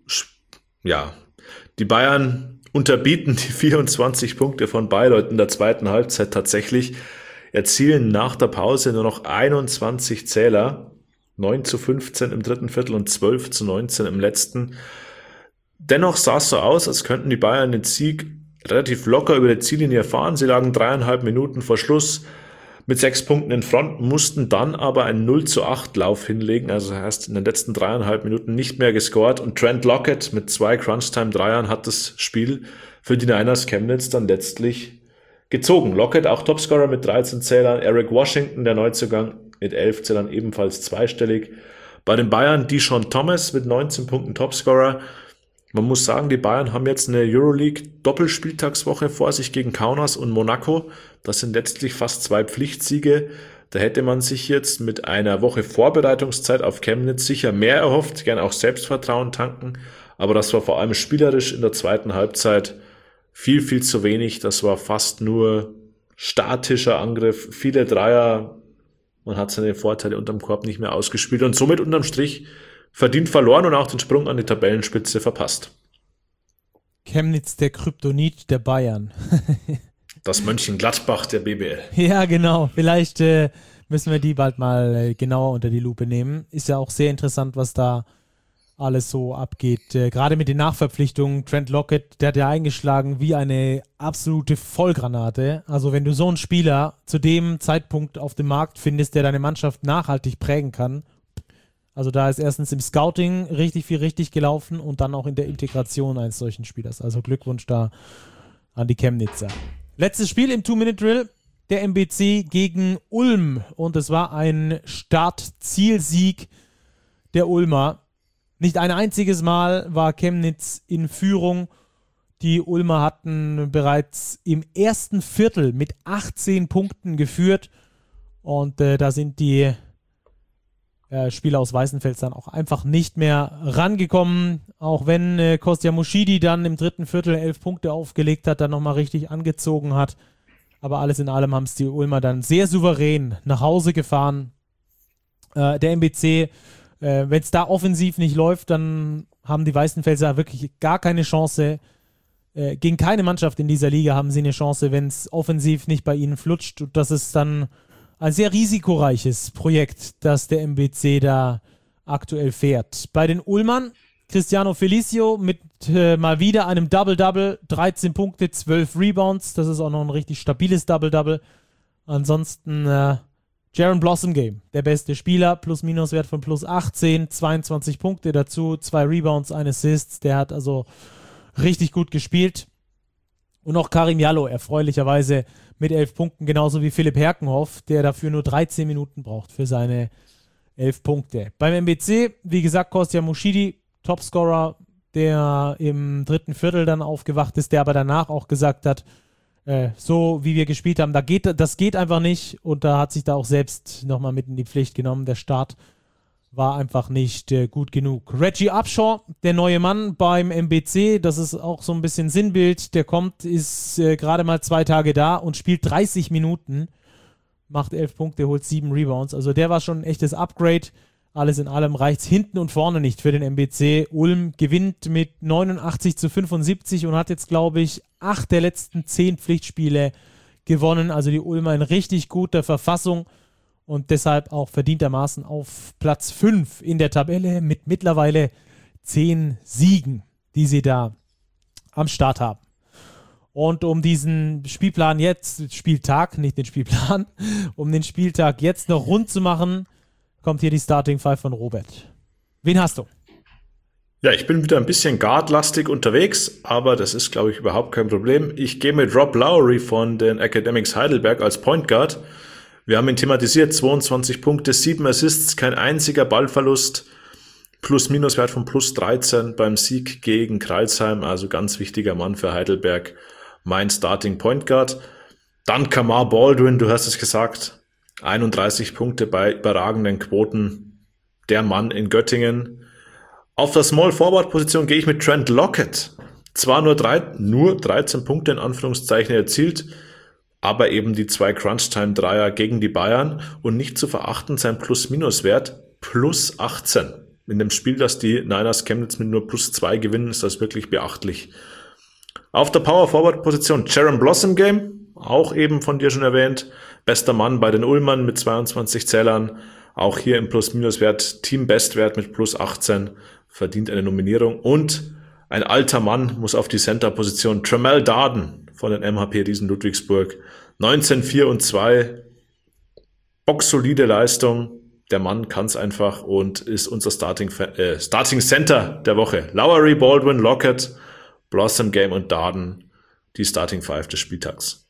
ja, die Bayern unterbieten die vierundzwanzig Punkte von Bayreuth in der zweiten Halbzeit tatsächlich. Erzielen nach der Pause nur noch einundzwanzig Zähler, neun zu fünfzehn im dritten Viertel und zwölf zu neunzehn im letzten. Dennoch sah es so aus, als könnten die Bayern den Sieg relativ locker über die Ziellinie fahren. Sie lagen dreieinhalb Minuten vor Schluss mit sechs Punkten in Front, mussten dann aber einen null zu acht Lauf hinlegen, also heißt in den letzten dreieinhalb Minuten nicht mehr gescored. Und Trent Lockett mit zwei Crunch-Time-Dreiern hat das Spiel für die Niners Chemnitz dann letztlich gezogen. Lockett auch Topscorer mit dreizehn Zählern. Eric Washington, der Neuzugang, mit elf Zählern ebenfalls zweistellig. Bei den Bayern Deshaun Thomas mit neunzehn Punkten Topscorer. Man muss sagen, die Bayern haben jetzt eine Euroleague-Doppelspieltagswoche vor sich gegen Kaunas und Monaco. Das sind letztlich fast zwei Pflichtsiege. Da hätte man sich jetzt mit einer Woche Vorbereitungszeit auf Chemnitz sicher mehr erhofft, gern auch Selbstvertrauen tanken. Aber das war vor allem spielerisch in der zweiten Halbzeit viel, viel zu wenig. Das war fast nur statischer Angriff, viele Dreier. Man hat seine Vorteile unterm Korb nicht mehr ausgespielt und somit unterm Strich verdient verloren und auch den Sprung an die Tabellenspitze verpasst. Chemnitz, der Kryptonit der Bayern. Das Mönchengladbach der B B L. Ja, genau. Vielleicht äh, müssen wir die bald mal äh, genauer unter die Lupe nehmen. Ist ja auch sehr interessant, was da alles so abgeht. Äh, gerade mit den Nachverpflichtungen, Trent Lockett, der hat ja eingeschlagen wie eine absolute Vollgranate. Also wenn du so einen Spieler zu dem Zeitpunkt auf dem Markt findest, der deine Mannschaft nachhaltig prägen kann, also da ist erstens im Scouting richtig viel richtig gelaufen und dann auch in der Integration eines solchen Spielers. Also Glückwunsch da an die Chemnitzer. Letztes Spiel im Two-Minute-Drill, der M B C gegen Ulm. Und es war ein Start-Zielsieg der Ulmer. Nicht ein einziges Mal war Chemnitz in Führung. Die Ulmer hatten bereits im ersten Viertel mit achtzehn Punkten geführt. Und äh, da sind die äh, Spieler aus Weißenfels dann auch einfach nicht mehr rangekommen. Auch wenn äh, Kostja Muschidi dann im dritten Viertel elf Punkte aufgelegt hat, dann nochmal richtig angezogen hat. Aber alles in allem haben es die Ulmer dann sehr souverän nach Hause gefahren. Äh, der M B C... Äh, wenn es da offensiv nicht läuft, dann haben die Weißenfelser wirklich gar keine Chance. Äh, gegen keine Mannschaft in dieser Liga haben sie eine Chance, wenn es offensiv nicht bei ihnen flutscht. Und das ist dann ein sehr risikoreiches Projekt, das der M B C da aktuell fährt. Bei den Ulmern, Cristiano Felicio mit äh, mal wieder einem Double-Double, dreizehn Punkte, zwölf Rebounds. Das ist auch noch ein richtig stabiles Double-Double. Ansonsten äh, Jaron Blossomgame, der beste Spieler, Plus-Minus-Wert von plus achtzehn, zweiundzwanzig Punkte dazu, zwei Rebounds, ein Assists, der hat also richtig gut gespielt. Und auch Karim Jallo, erfreulicherweise mit elf Punkten, genauso wie Philipp Herkenhoff, der dafür nur dreizehn Minuten braucht für seine elf Punkte. Beim M B C, wie gesagt, Kostja Muschidi, Topscorer, der im dritten Viertel dann aufgewacht ist, der aber danach auch gesagt hat, so wie wir gespielt haben, da geht, das geht einfach nicht und da hat sich da auch selbst nochmal mit in die Pflicht genommen. Der Start war einfach nicht äh, gut genug. Reggie Upshaw, der neue Mann beim M B C, das ist auch so ein bisschen Sinnbild, der kommt, ist äh, gerade mal zwei Tage da und spielt dreißig Minuten, macht elf Punkte, holt sieben Rebounds, also der war schon ein echtes Upgrade. Alles in allem reicht es hinten und vorne nicht für den M B C. Ulm gewinnt mit neunundachtzig zu fünfundsiebzig und hat jetzt, glaube ich, acht der letzten zehn Pflichtspiele gewonnen. Also die Ulmer in richtig guter Verfassung und deshalb auch verdientermaßen auf Platz fünf in der Tabelle mit mittlerweile zehn Siegen, die sie da am Start haben. Und um diesen Spielplan jetzt, Spieltag, nicht den Spielplan, um den Spieltag jetzt noch rund zu machen, kommt hier die Starting Five von Robert. Wen hast du? Ja, ich bin wieder ein bisschen guardlastig unterwegs, aber das ist, glaube ich, überhaupt kein Problem. Ich gehe mit Rob Lowry von den Academics Heidelberg als Point Guard. Wir haben ihn thematisiert, zweiundzwanzig Punkte, sieben Assists, kein einziger Ballverlust, Plus-Minus-Wert von plus dreizehn beim Sieg gegen Crailsheim, also ganz wichtiger Mann für Heidelberg, mein Starting Point Guard. Dann Kamar Baldwin, du hast es gesagt, einunddreißig Punkte bei überragenden Quoten, der Mann in Göttingen. Auf der Small-Forward-Position gehe ich mit Trent Lockett. Zwar nur, drei, nur dreizehn Punkte in Anführungszeichen erzielt, aber eben die zwei Crunch-Time-Dreier gegen die Bayern und nicht zu verachten sein Plus-Minus-Wert plus achtzehn. In dem Spiel, das die Niners Chemnitz mit nur plus zwei gewinnen, ist das wirklich beachtlich. Auf der Power-Forward-Position Jaron Blossomgame, auch eben von dir schon erwähnt, bester Mann bei den Ulmern mit zweiundzwanzig Zählern, auch hier im Plus-Minus-Wert, Team-Bestwert mit plus achtzehn, verdient eine Nominierung. Und ein alter Mann muss auf die Center-Position, Tremel Darden von den M H P Riesen Ludwigsburg, neunzehn vier und zwei, boxsolide Leistung, der Mann kann es einfach und ist unser Starting, äh, Starting Center der Woche. Lowry, Baldwin, Lockett, Blossomgame und Darden, die Starting Five des Spieltags.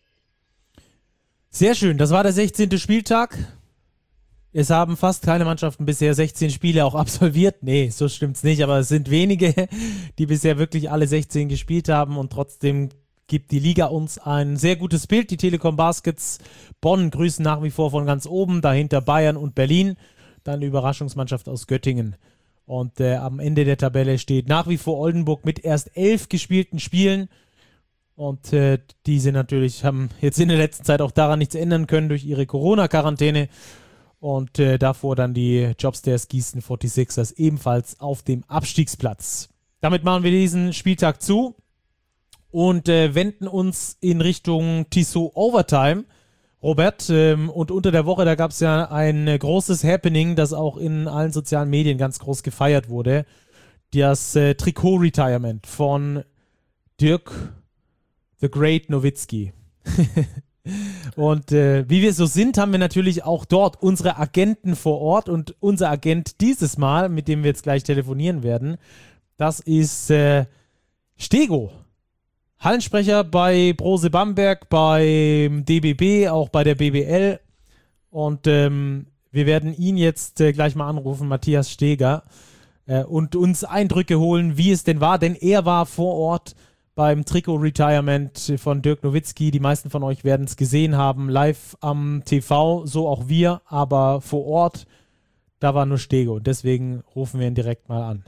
Sehr schön, das war der sechzehnte Spieltag. Es haben fast keine Mannschaften bisher sechzehn Spiele auch absolviert. Nee, so stimmt's nicht, aber es sind wenige, die bisher wirklich alle sechzehn gespielt haben und trotzdem gibt die Liga uns ein sehr gutes Bild. Die Telekom Baskets Bonn grüßen nach wie vor von ganz oben, dahinter Bayern und Berlin, dann die Überraschungsmannschaft aus Göttingen. Und äh, am Ende der Tabelle steht nach wie vor Oldenburg mit erst elf gespielten Spielen. Und äh, diese natürlich haben jetzt in der letzten Zeit auch daran nichts ändern können durch ihre Corona-Quarantäne. Und äh, davor dann die Jobstairs Gießen forty-sixers ebenfalls auf dem Abstiegsplatz. Damit machen wir diesen Spieltag zu und äh, wenden uns in Richtung Tissot Overtime. Robert, ähm, und unter der Woche, da gab es ja ein äh, großes Happening, das auch in allen sozialen Medien ganz groß gefeiert wurde. das äh, Trikot-Retirement von Dirk the Great Nowitzki. Und äh, wie wir so sind, haben wir natürlich auch dort unsere Agenten vor Ort und unser Agent dieses Mal, mit dem wir jetzt gleich telefonieren werden, das ist äh, Stego. Hallensprecher bei Brose Bamberg, beim D B B, auch bei der B B L. Und ähm, wir werden ihn jetzt äh, gleich mal anrufen, Matthias Steger, äh, und uns Eindrücke holen, wie es denn war. Denn er war vor Ort beim Trikot-Retirement von Dirk Nowitzki. Die meisten von euch werden es gesehen haben, live am T V, so auch wir. Aber vor Ort, da war nur Stego. Und deswegen rufen wir ihn direkt mal an.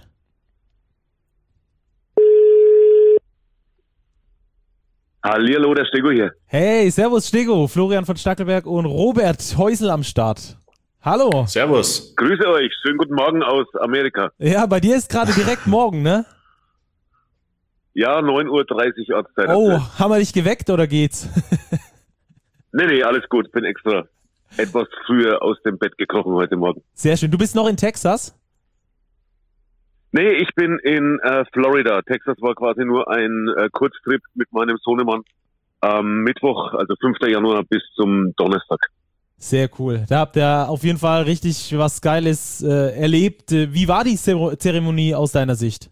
Hallihallo, der Stego hier. Hey, servus Stego, Florian von Stackelberg und Robert Häusl am Start. Hallo. Servus. Grüße euch, schönen guten Morgen aus Amerika. Ja, bei dir ist gerade direkt morgen, ne? Ja, neun Uhr dreißig Ortszeit. Oh, haben wir dich geweckt oder geht's? nee, nee, alles gut, bin extra etwas früher aus dem Bett gekrochen heute Morgen. Sehr schön, du bist noch in Texas? Nee, ich bin in äh, Florida. Texas war quasi nur ein äh, Kurztrip mit meinem Sohnemann am Mittwoch, also fünften Januar bis zum Donnerstag. Sehr cool. Da habt ihr auf jeden Fall richtig was Geiles äh, erlebt. Wie war die Zeremonie aus deiner Sicht?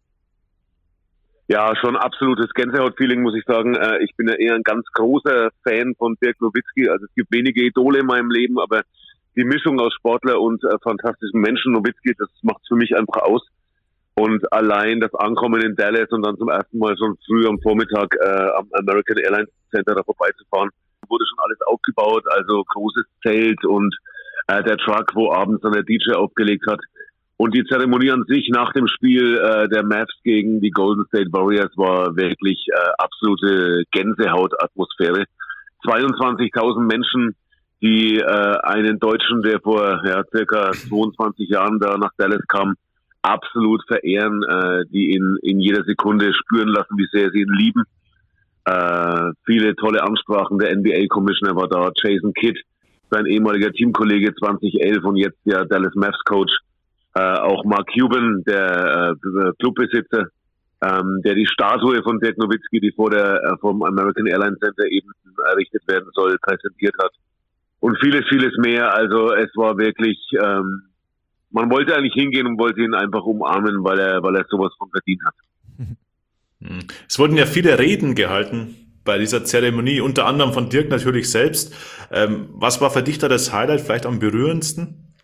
Ja, schon absolutes Gänsehaut-Feeling, muss ich sagen. Äh, ich bin ja eher ein ganz großer Fan von Dirk Nowitzki. Also es gibt wenige Idole in meinem Leben, aber die Mischung aus Sportler und äh, fantastischen Menschen, Nowitzki, das macht für mich einfach aus. Und allein das Ankommen in Dallas und dann zum ersten Mal schon früh am Vormittag äh, am American Airlines Center da vorbeizufahren, wurde schon alles aufgebaut, also großes Zelt und äh, der Truck, wo abends dann der D J aufgelegt hat. Und die Zeremonie an sich nach dem Spiel äh, der Mavs gegen die Golden State Warriors war wirklich äh, absolute Gänsehaut-Atmosphäre. zweiundzwanzigtausend Menschen, die äh, einen Deutschen, der vor ja, circa zweiundzwanzig Jahren da nach Dallas kam, absolut verehren, äh, die in, in jeder Sekunde spüren lassen, wie sehr sie ihn lieben. Äh, viele tolle Ansprachen, der N B A-Commissioner war da, Jason Kidd, sein ehemaliger Teamkollege zwanzig elf und jetzt der Dallas Mavs-Coach, äh, auch Mark Cuban, der äh, Clubbesitzer, ähm, der die Statue von Dirk Nowitzki, die vor der äh, vom American Airlines Center eben errichtet werden soll, präsentiert hat. Und vieles, vieles mehr. Also es war wirklich... Ähm, Man wollte eigentlich hingehen und wollte ihn einfach umarmen, weil er, weil er sowas von verdient hat. Es wurden ja viele Reden gehalten bei dieser Zeremonie, unter anderem von Dirk natürlich selbst. Ähm, was war für dich da das Highlight, vielleicht am berührendsten?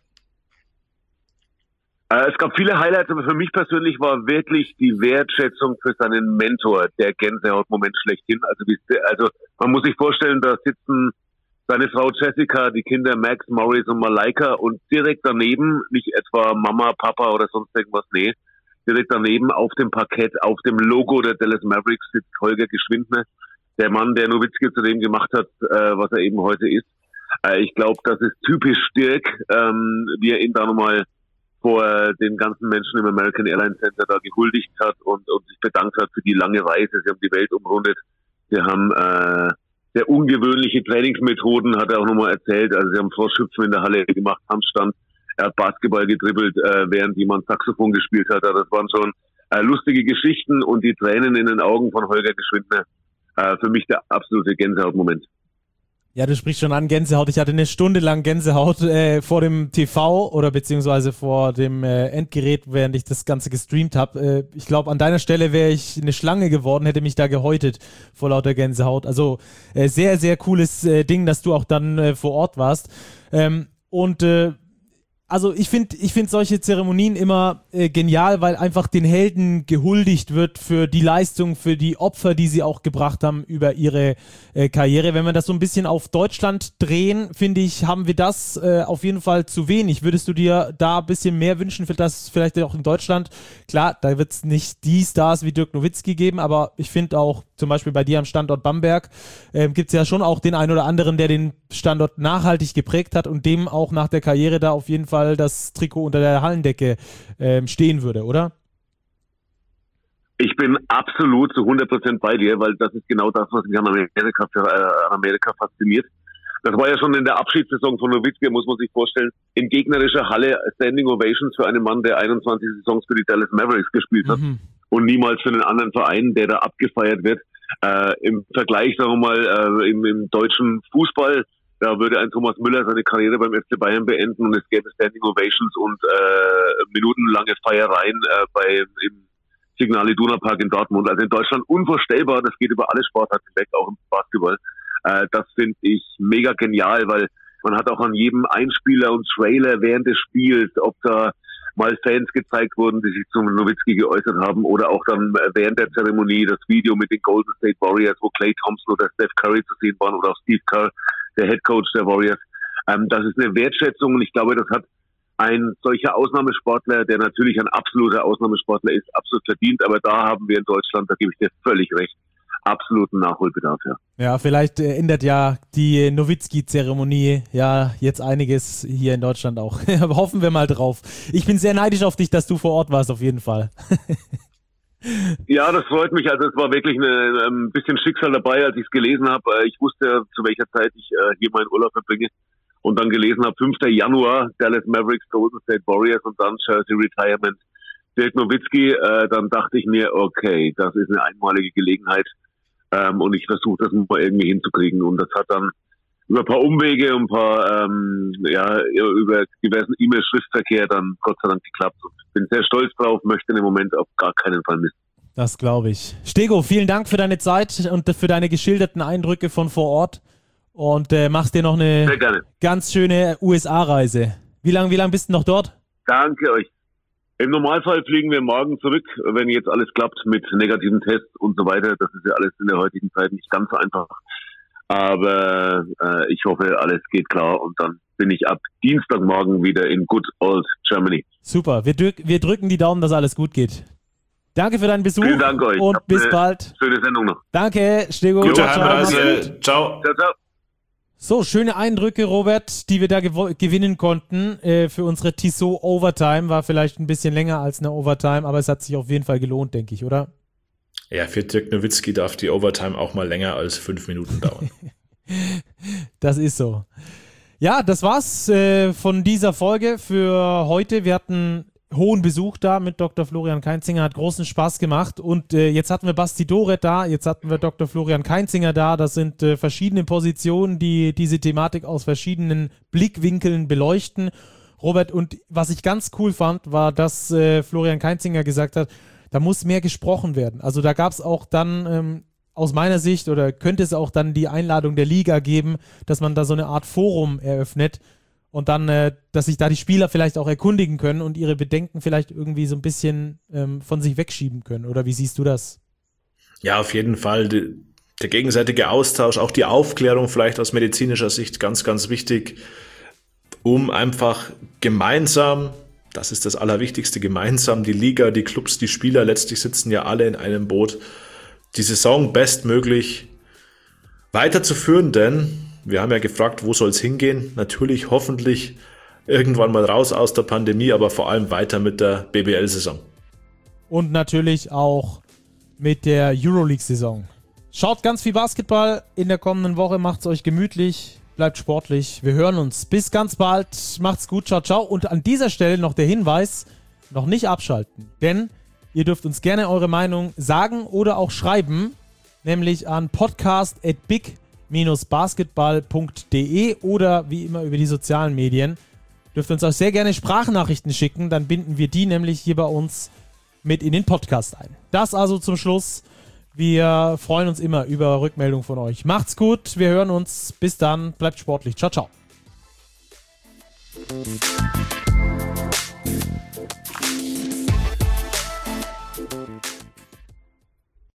Äh, es gab viele Highlights, aber für mich persönlich war wirklich die Wertschätzung für seinen Mentor der Gänsehautmoment schlechthin. Also, wie, also man muss sich vorstellen, da sitzen seine Frau Jessica, die Kinder Max, Maurice und Malaika und direkt daneben, nicht etwa Mama, Papa oder sonst irgendwas, nee, direkt daneben auf dem Parkett, auf dem Logo der Dallas Mavericks sitzt Holger Geschwindner, der Mann, der Nowitzki zu dem gemacht hat, äh, was er eben heute ist. Äh, ich glaube, das ist typisch Dirk, ähm, wie er ihn da nochmal vor den ganzen Menschen im American Airlines Center da gehuldigt hat und, und sich bedankt hat für die lange Reise. Sie haben die Welt umrundet. Sie haben äh, sehr ungewöhnliche Trainingsmethoden, hat er auch nochmal erzählt. Also sie haben Froschhüpfen in der Halle gemacht, Handstand, er hat Basketball gedribbelt, äh, während jemand Saxophon gespielt hat. Also das waren schon äh, lustige Geschichten und die Tränen in den Augen von Holger Geschwindner. Äh, für mich der absolute Gänsehautmoment. Ja, du sprichst schon an Gänsehaut. Ich hatte eine Stunde lang Gänsehaut äh, vor dem T V oder beziehungsweise vor dem äh, Endgerät, während ich das Ganze gestreamt habe. Äh, ich glaube, an deiner Stelle wäre ich eine Schlange geworden, hätte mich da gehäutet vor lauter Gänsehaut. Also äh, sehr, sehr cooles äh, Ding, dass du auch dann äh, vor Ort warst. Ähm, und äh, Also ich finde ich finde solche Zeremonien immer äh, genial, weil einfach den Helden gehuldigt wird für die Leistung, für die Opfer, die sie auch gebracht haben über ihre äh, Karriere. Wenn wir das so ein bisschen auf Deutschland drehen, finde ich, haben wir das äh, auf jeden Fall zu wenig. Würdest du dir da ein bisschen mehr wünschen, für das vielleicht auch in Deutschland? Klar, da wird es nicht die Stars wie Dirk Nowitzki geben, aber ich finde auch zum Beispiel bei dir am Standort Bamberg äh, gibt es ja schon auch den einen oder anderen, der den Standort nachhaltig geprägt hat und dem auch nach der Karriere da auf jeden Fall das Trikot unter der Hallendecke ähm, stehen würde, oder? Ich bin absolut zu hundert Prozent bei dir, weil das ist genau das, was mich an Amerika, äh, an Amerika fasziniert. das war ja schon in der Abschiedssaison von Nowitzki, muss man sich vorstellen, in gegnerischer Halle Standing Ovations für einen Mann, der einundzwanzig Saisons für die Dallas Mavericks gespielt hat mhm. und niemals für einen anderen Verein, der da abgefeiert wird. Äh, im Vergleich, sagen wir mal, äh, im, im deutschen Fußball, da würde ein Thomas Müller seine Karriere beim F C Bayern beenden und es gäbe Standing Ovations und äh, minutenlange Feiereien äh, bei im Signal Iduna Park in Dortmund. Also in Deutschland unvorstellbar, das geht über alle Sportarten weg, auch im Basketball. Äh, das finde ich mega genial, weil man hat auch an jedem Einspieler und Trailer während des Spiels, ob da mal Fans gezeigt wurden, die sich zum Nowitzki geäußert haben oder auch dann während der Zeremonie das Video mit den Golden State Warriors, wo Klay Thompson oder Steph Curry zu sehen waren oder auch Steve Kerr, der Head Coach der Warriors. Ähm, das ist eine Wertschätzung und ich glaube, das hat ein solcher Ausnahmesportler, der natürlich ein absoluter Ausnahmesportler ist, absolut verdient. Aber da haben wir in Deutschland, da gebe ich dir völlig recht, absoluten Nachholbedarf. Ja, ja vielleicht äh, ändert ja die Nowitzki-Zeremonie ja jetzt einiges hier in Deutschland auch. Hoffen wir mal drauf. Ich bin sehr neidisch auf dich, dass du vor Ort warst, auf jeden Fall. Ja, das freut mich. Also es war wirklich eine, ein bisschen Schicksal dabei, als ich es gelesen habe. Ich wusste, zu welcher Zeit ich äh, hier meinen Urlaub verbringe. Und dann gelesen habe, fünfter Januar, Dallas Mavericks, Golden State Warriors und dann Jersey Retirement, Dirk Nowitzki. Äh, dann dachte ich mir, okay, das ist eine einmalige Gelegenheit ähm, und ich versuche das mal irgendwie hinzukriegen. Und das hat dann über ein paar Umwege und ein paar, ähm, ja, über diversen E-Mail-Schriftverkehr dann Gott sei Dank geklappt. Und bin sehr stolz drauf, möchte im Moment auf gar keinen Fall missen. Das glaube ich. Stego, vielen Dank für deine Zeit und für deine geschilderten Eindrücke von vor Ort. Und äh, machst dir noch eine ganz schöne U S A-Reise. Wie lange wie lang bist du noch dort? Danke euch. Im Normalfall fliegen wir morgen zurück, wenn jetzt alles klappt mit negativen Tests und so weiter. Das ist ja alles in der heutigen Zeit nicht ganz so einfach. Aber äh, ich hoffe, alles geht klar und dann bin ich ab Dienstagmorgen wieder in good old Germany. Super, wir, drück, wir drücken die Daumen, dass alles gut geht. Danke für deinen Besuch. Vielen Dank euch. Und bis bald. Schöne Sendung noch. Danke, Stego. Gute Heimreise. Ciao. Ciao, ciao. So, schöne Eindrücke, Robert, die wir da gew- gewinnen konnten äh, für unsere Tissot Overtime. War vielleicht ein bisschen länger als eine Overtime, aber es hat sich auf jeden Fall gelohnt, denke ich, oder? Ja, für Dirk Nowitzki darf die Overtime auch mal länger als fünf Minuten dauern. Das ist so. Ja, das war's äh, von dieser Folge für heute. Wir hatten hohen Besuch da mit Doktor Florian Kainzinger, hat großen Spaß gemacht und äh, jetzt hatten wir Basti Doret da, jetzt hatten wir Doktor Florian Kainzinger da, das sind äh, verschiedene Positionen, die diese Thematik aus verschiedenen Blickwinkeln beleuchten. Robert, und was ich ganz cool fand, war, dass äh, Florian Kainzinger gesagt hat, da muss mehr gesprochen werden. Also da gab es auch dann ähm, aus meiner Sicht oder könnte es auch dann die Einladung der Liga geben, dass man da so eine Art Forum eröffnet, und dann, äh, dass sich da die Spieler vielleicht auch erkundigen können und ihre Bedenken vielleicht irgendwie so ein bisschen ähm, von sich wegschieben können. Oder wie siehst du das? Ja, auf jeden Fall. Die, der gegenseitige Austausch, auch die Aufklärung vielleicht aus medizinischer Sicht ganz, ganz wichtig, um einfach gemeinsam, das ist das Allerwichtigste, gemeinsam die Liga, die Clubs, die Spieler, letztlich sitzen ja alle in einem Boot, die Saison bestmöglich weiterzuführen, denn wir haben ja gefragt, wo soll es hingehen? Natürlich, hoffentlich irgendwann mal raus aus der Pandemie, aber vor allem weiter mit der B B L-Saison. Und natürlich auch mit der Euroleague-Saison. Schaut ganz viel Basketball in der kommenden Woche, macht's euch gemütlich, bleibt sportlich. Wir hören uns. Bis ganz bald. Macht's gut. Ciao, ciao. Und an dieser Stelle noch der Hinweis, noch nicht abschalten, denn ihr dürft uns gerne eure Meinung sagen oder auch schreiben, nämlich an podcast at big basketball punkt de oder wie immer über die sozialen Medien. Dürft uns auch sehr gerne Sprachnachrichten schicken, dann binden wir die nämlich hier bei uns mit in den Podcast ein. Das also zum Schluss. Wir freuen uns immer über Rückmeldung von euch. Macht's gut, wir hören uns. Bis dann, bleibt sportlich. Ciao, ciao.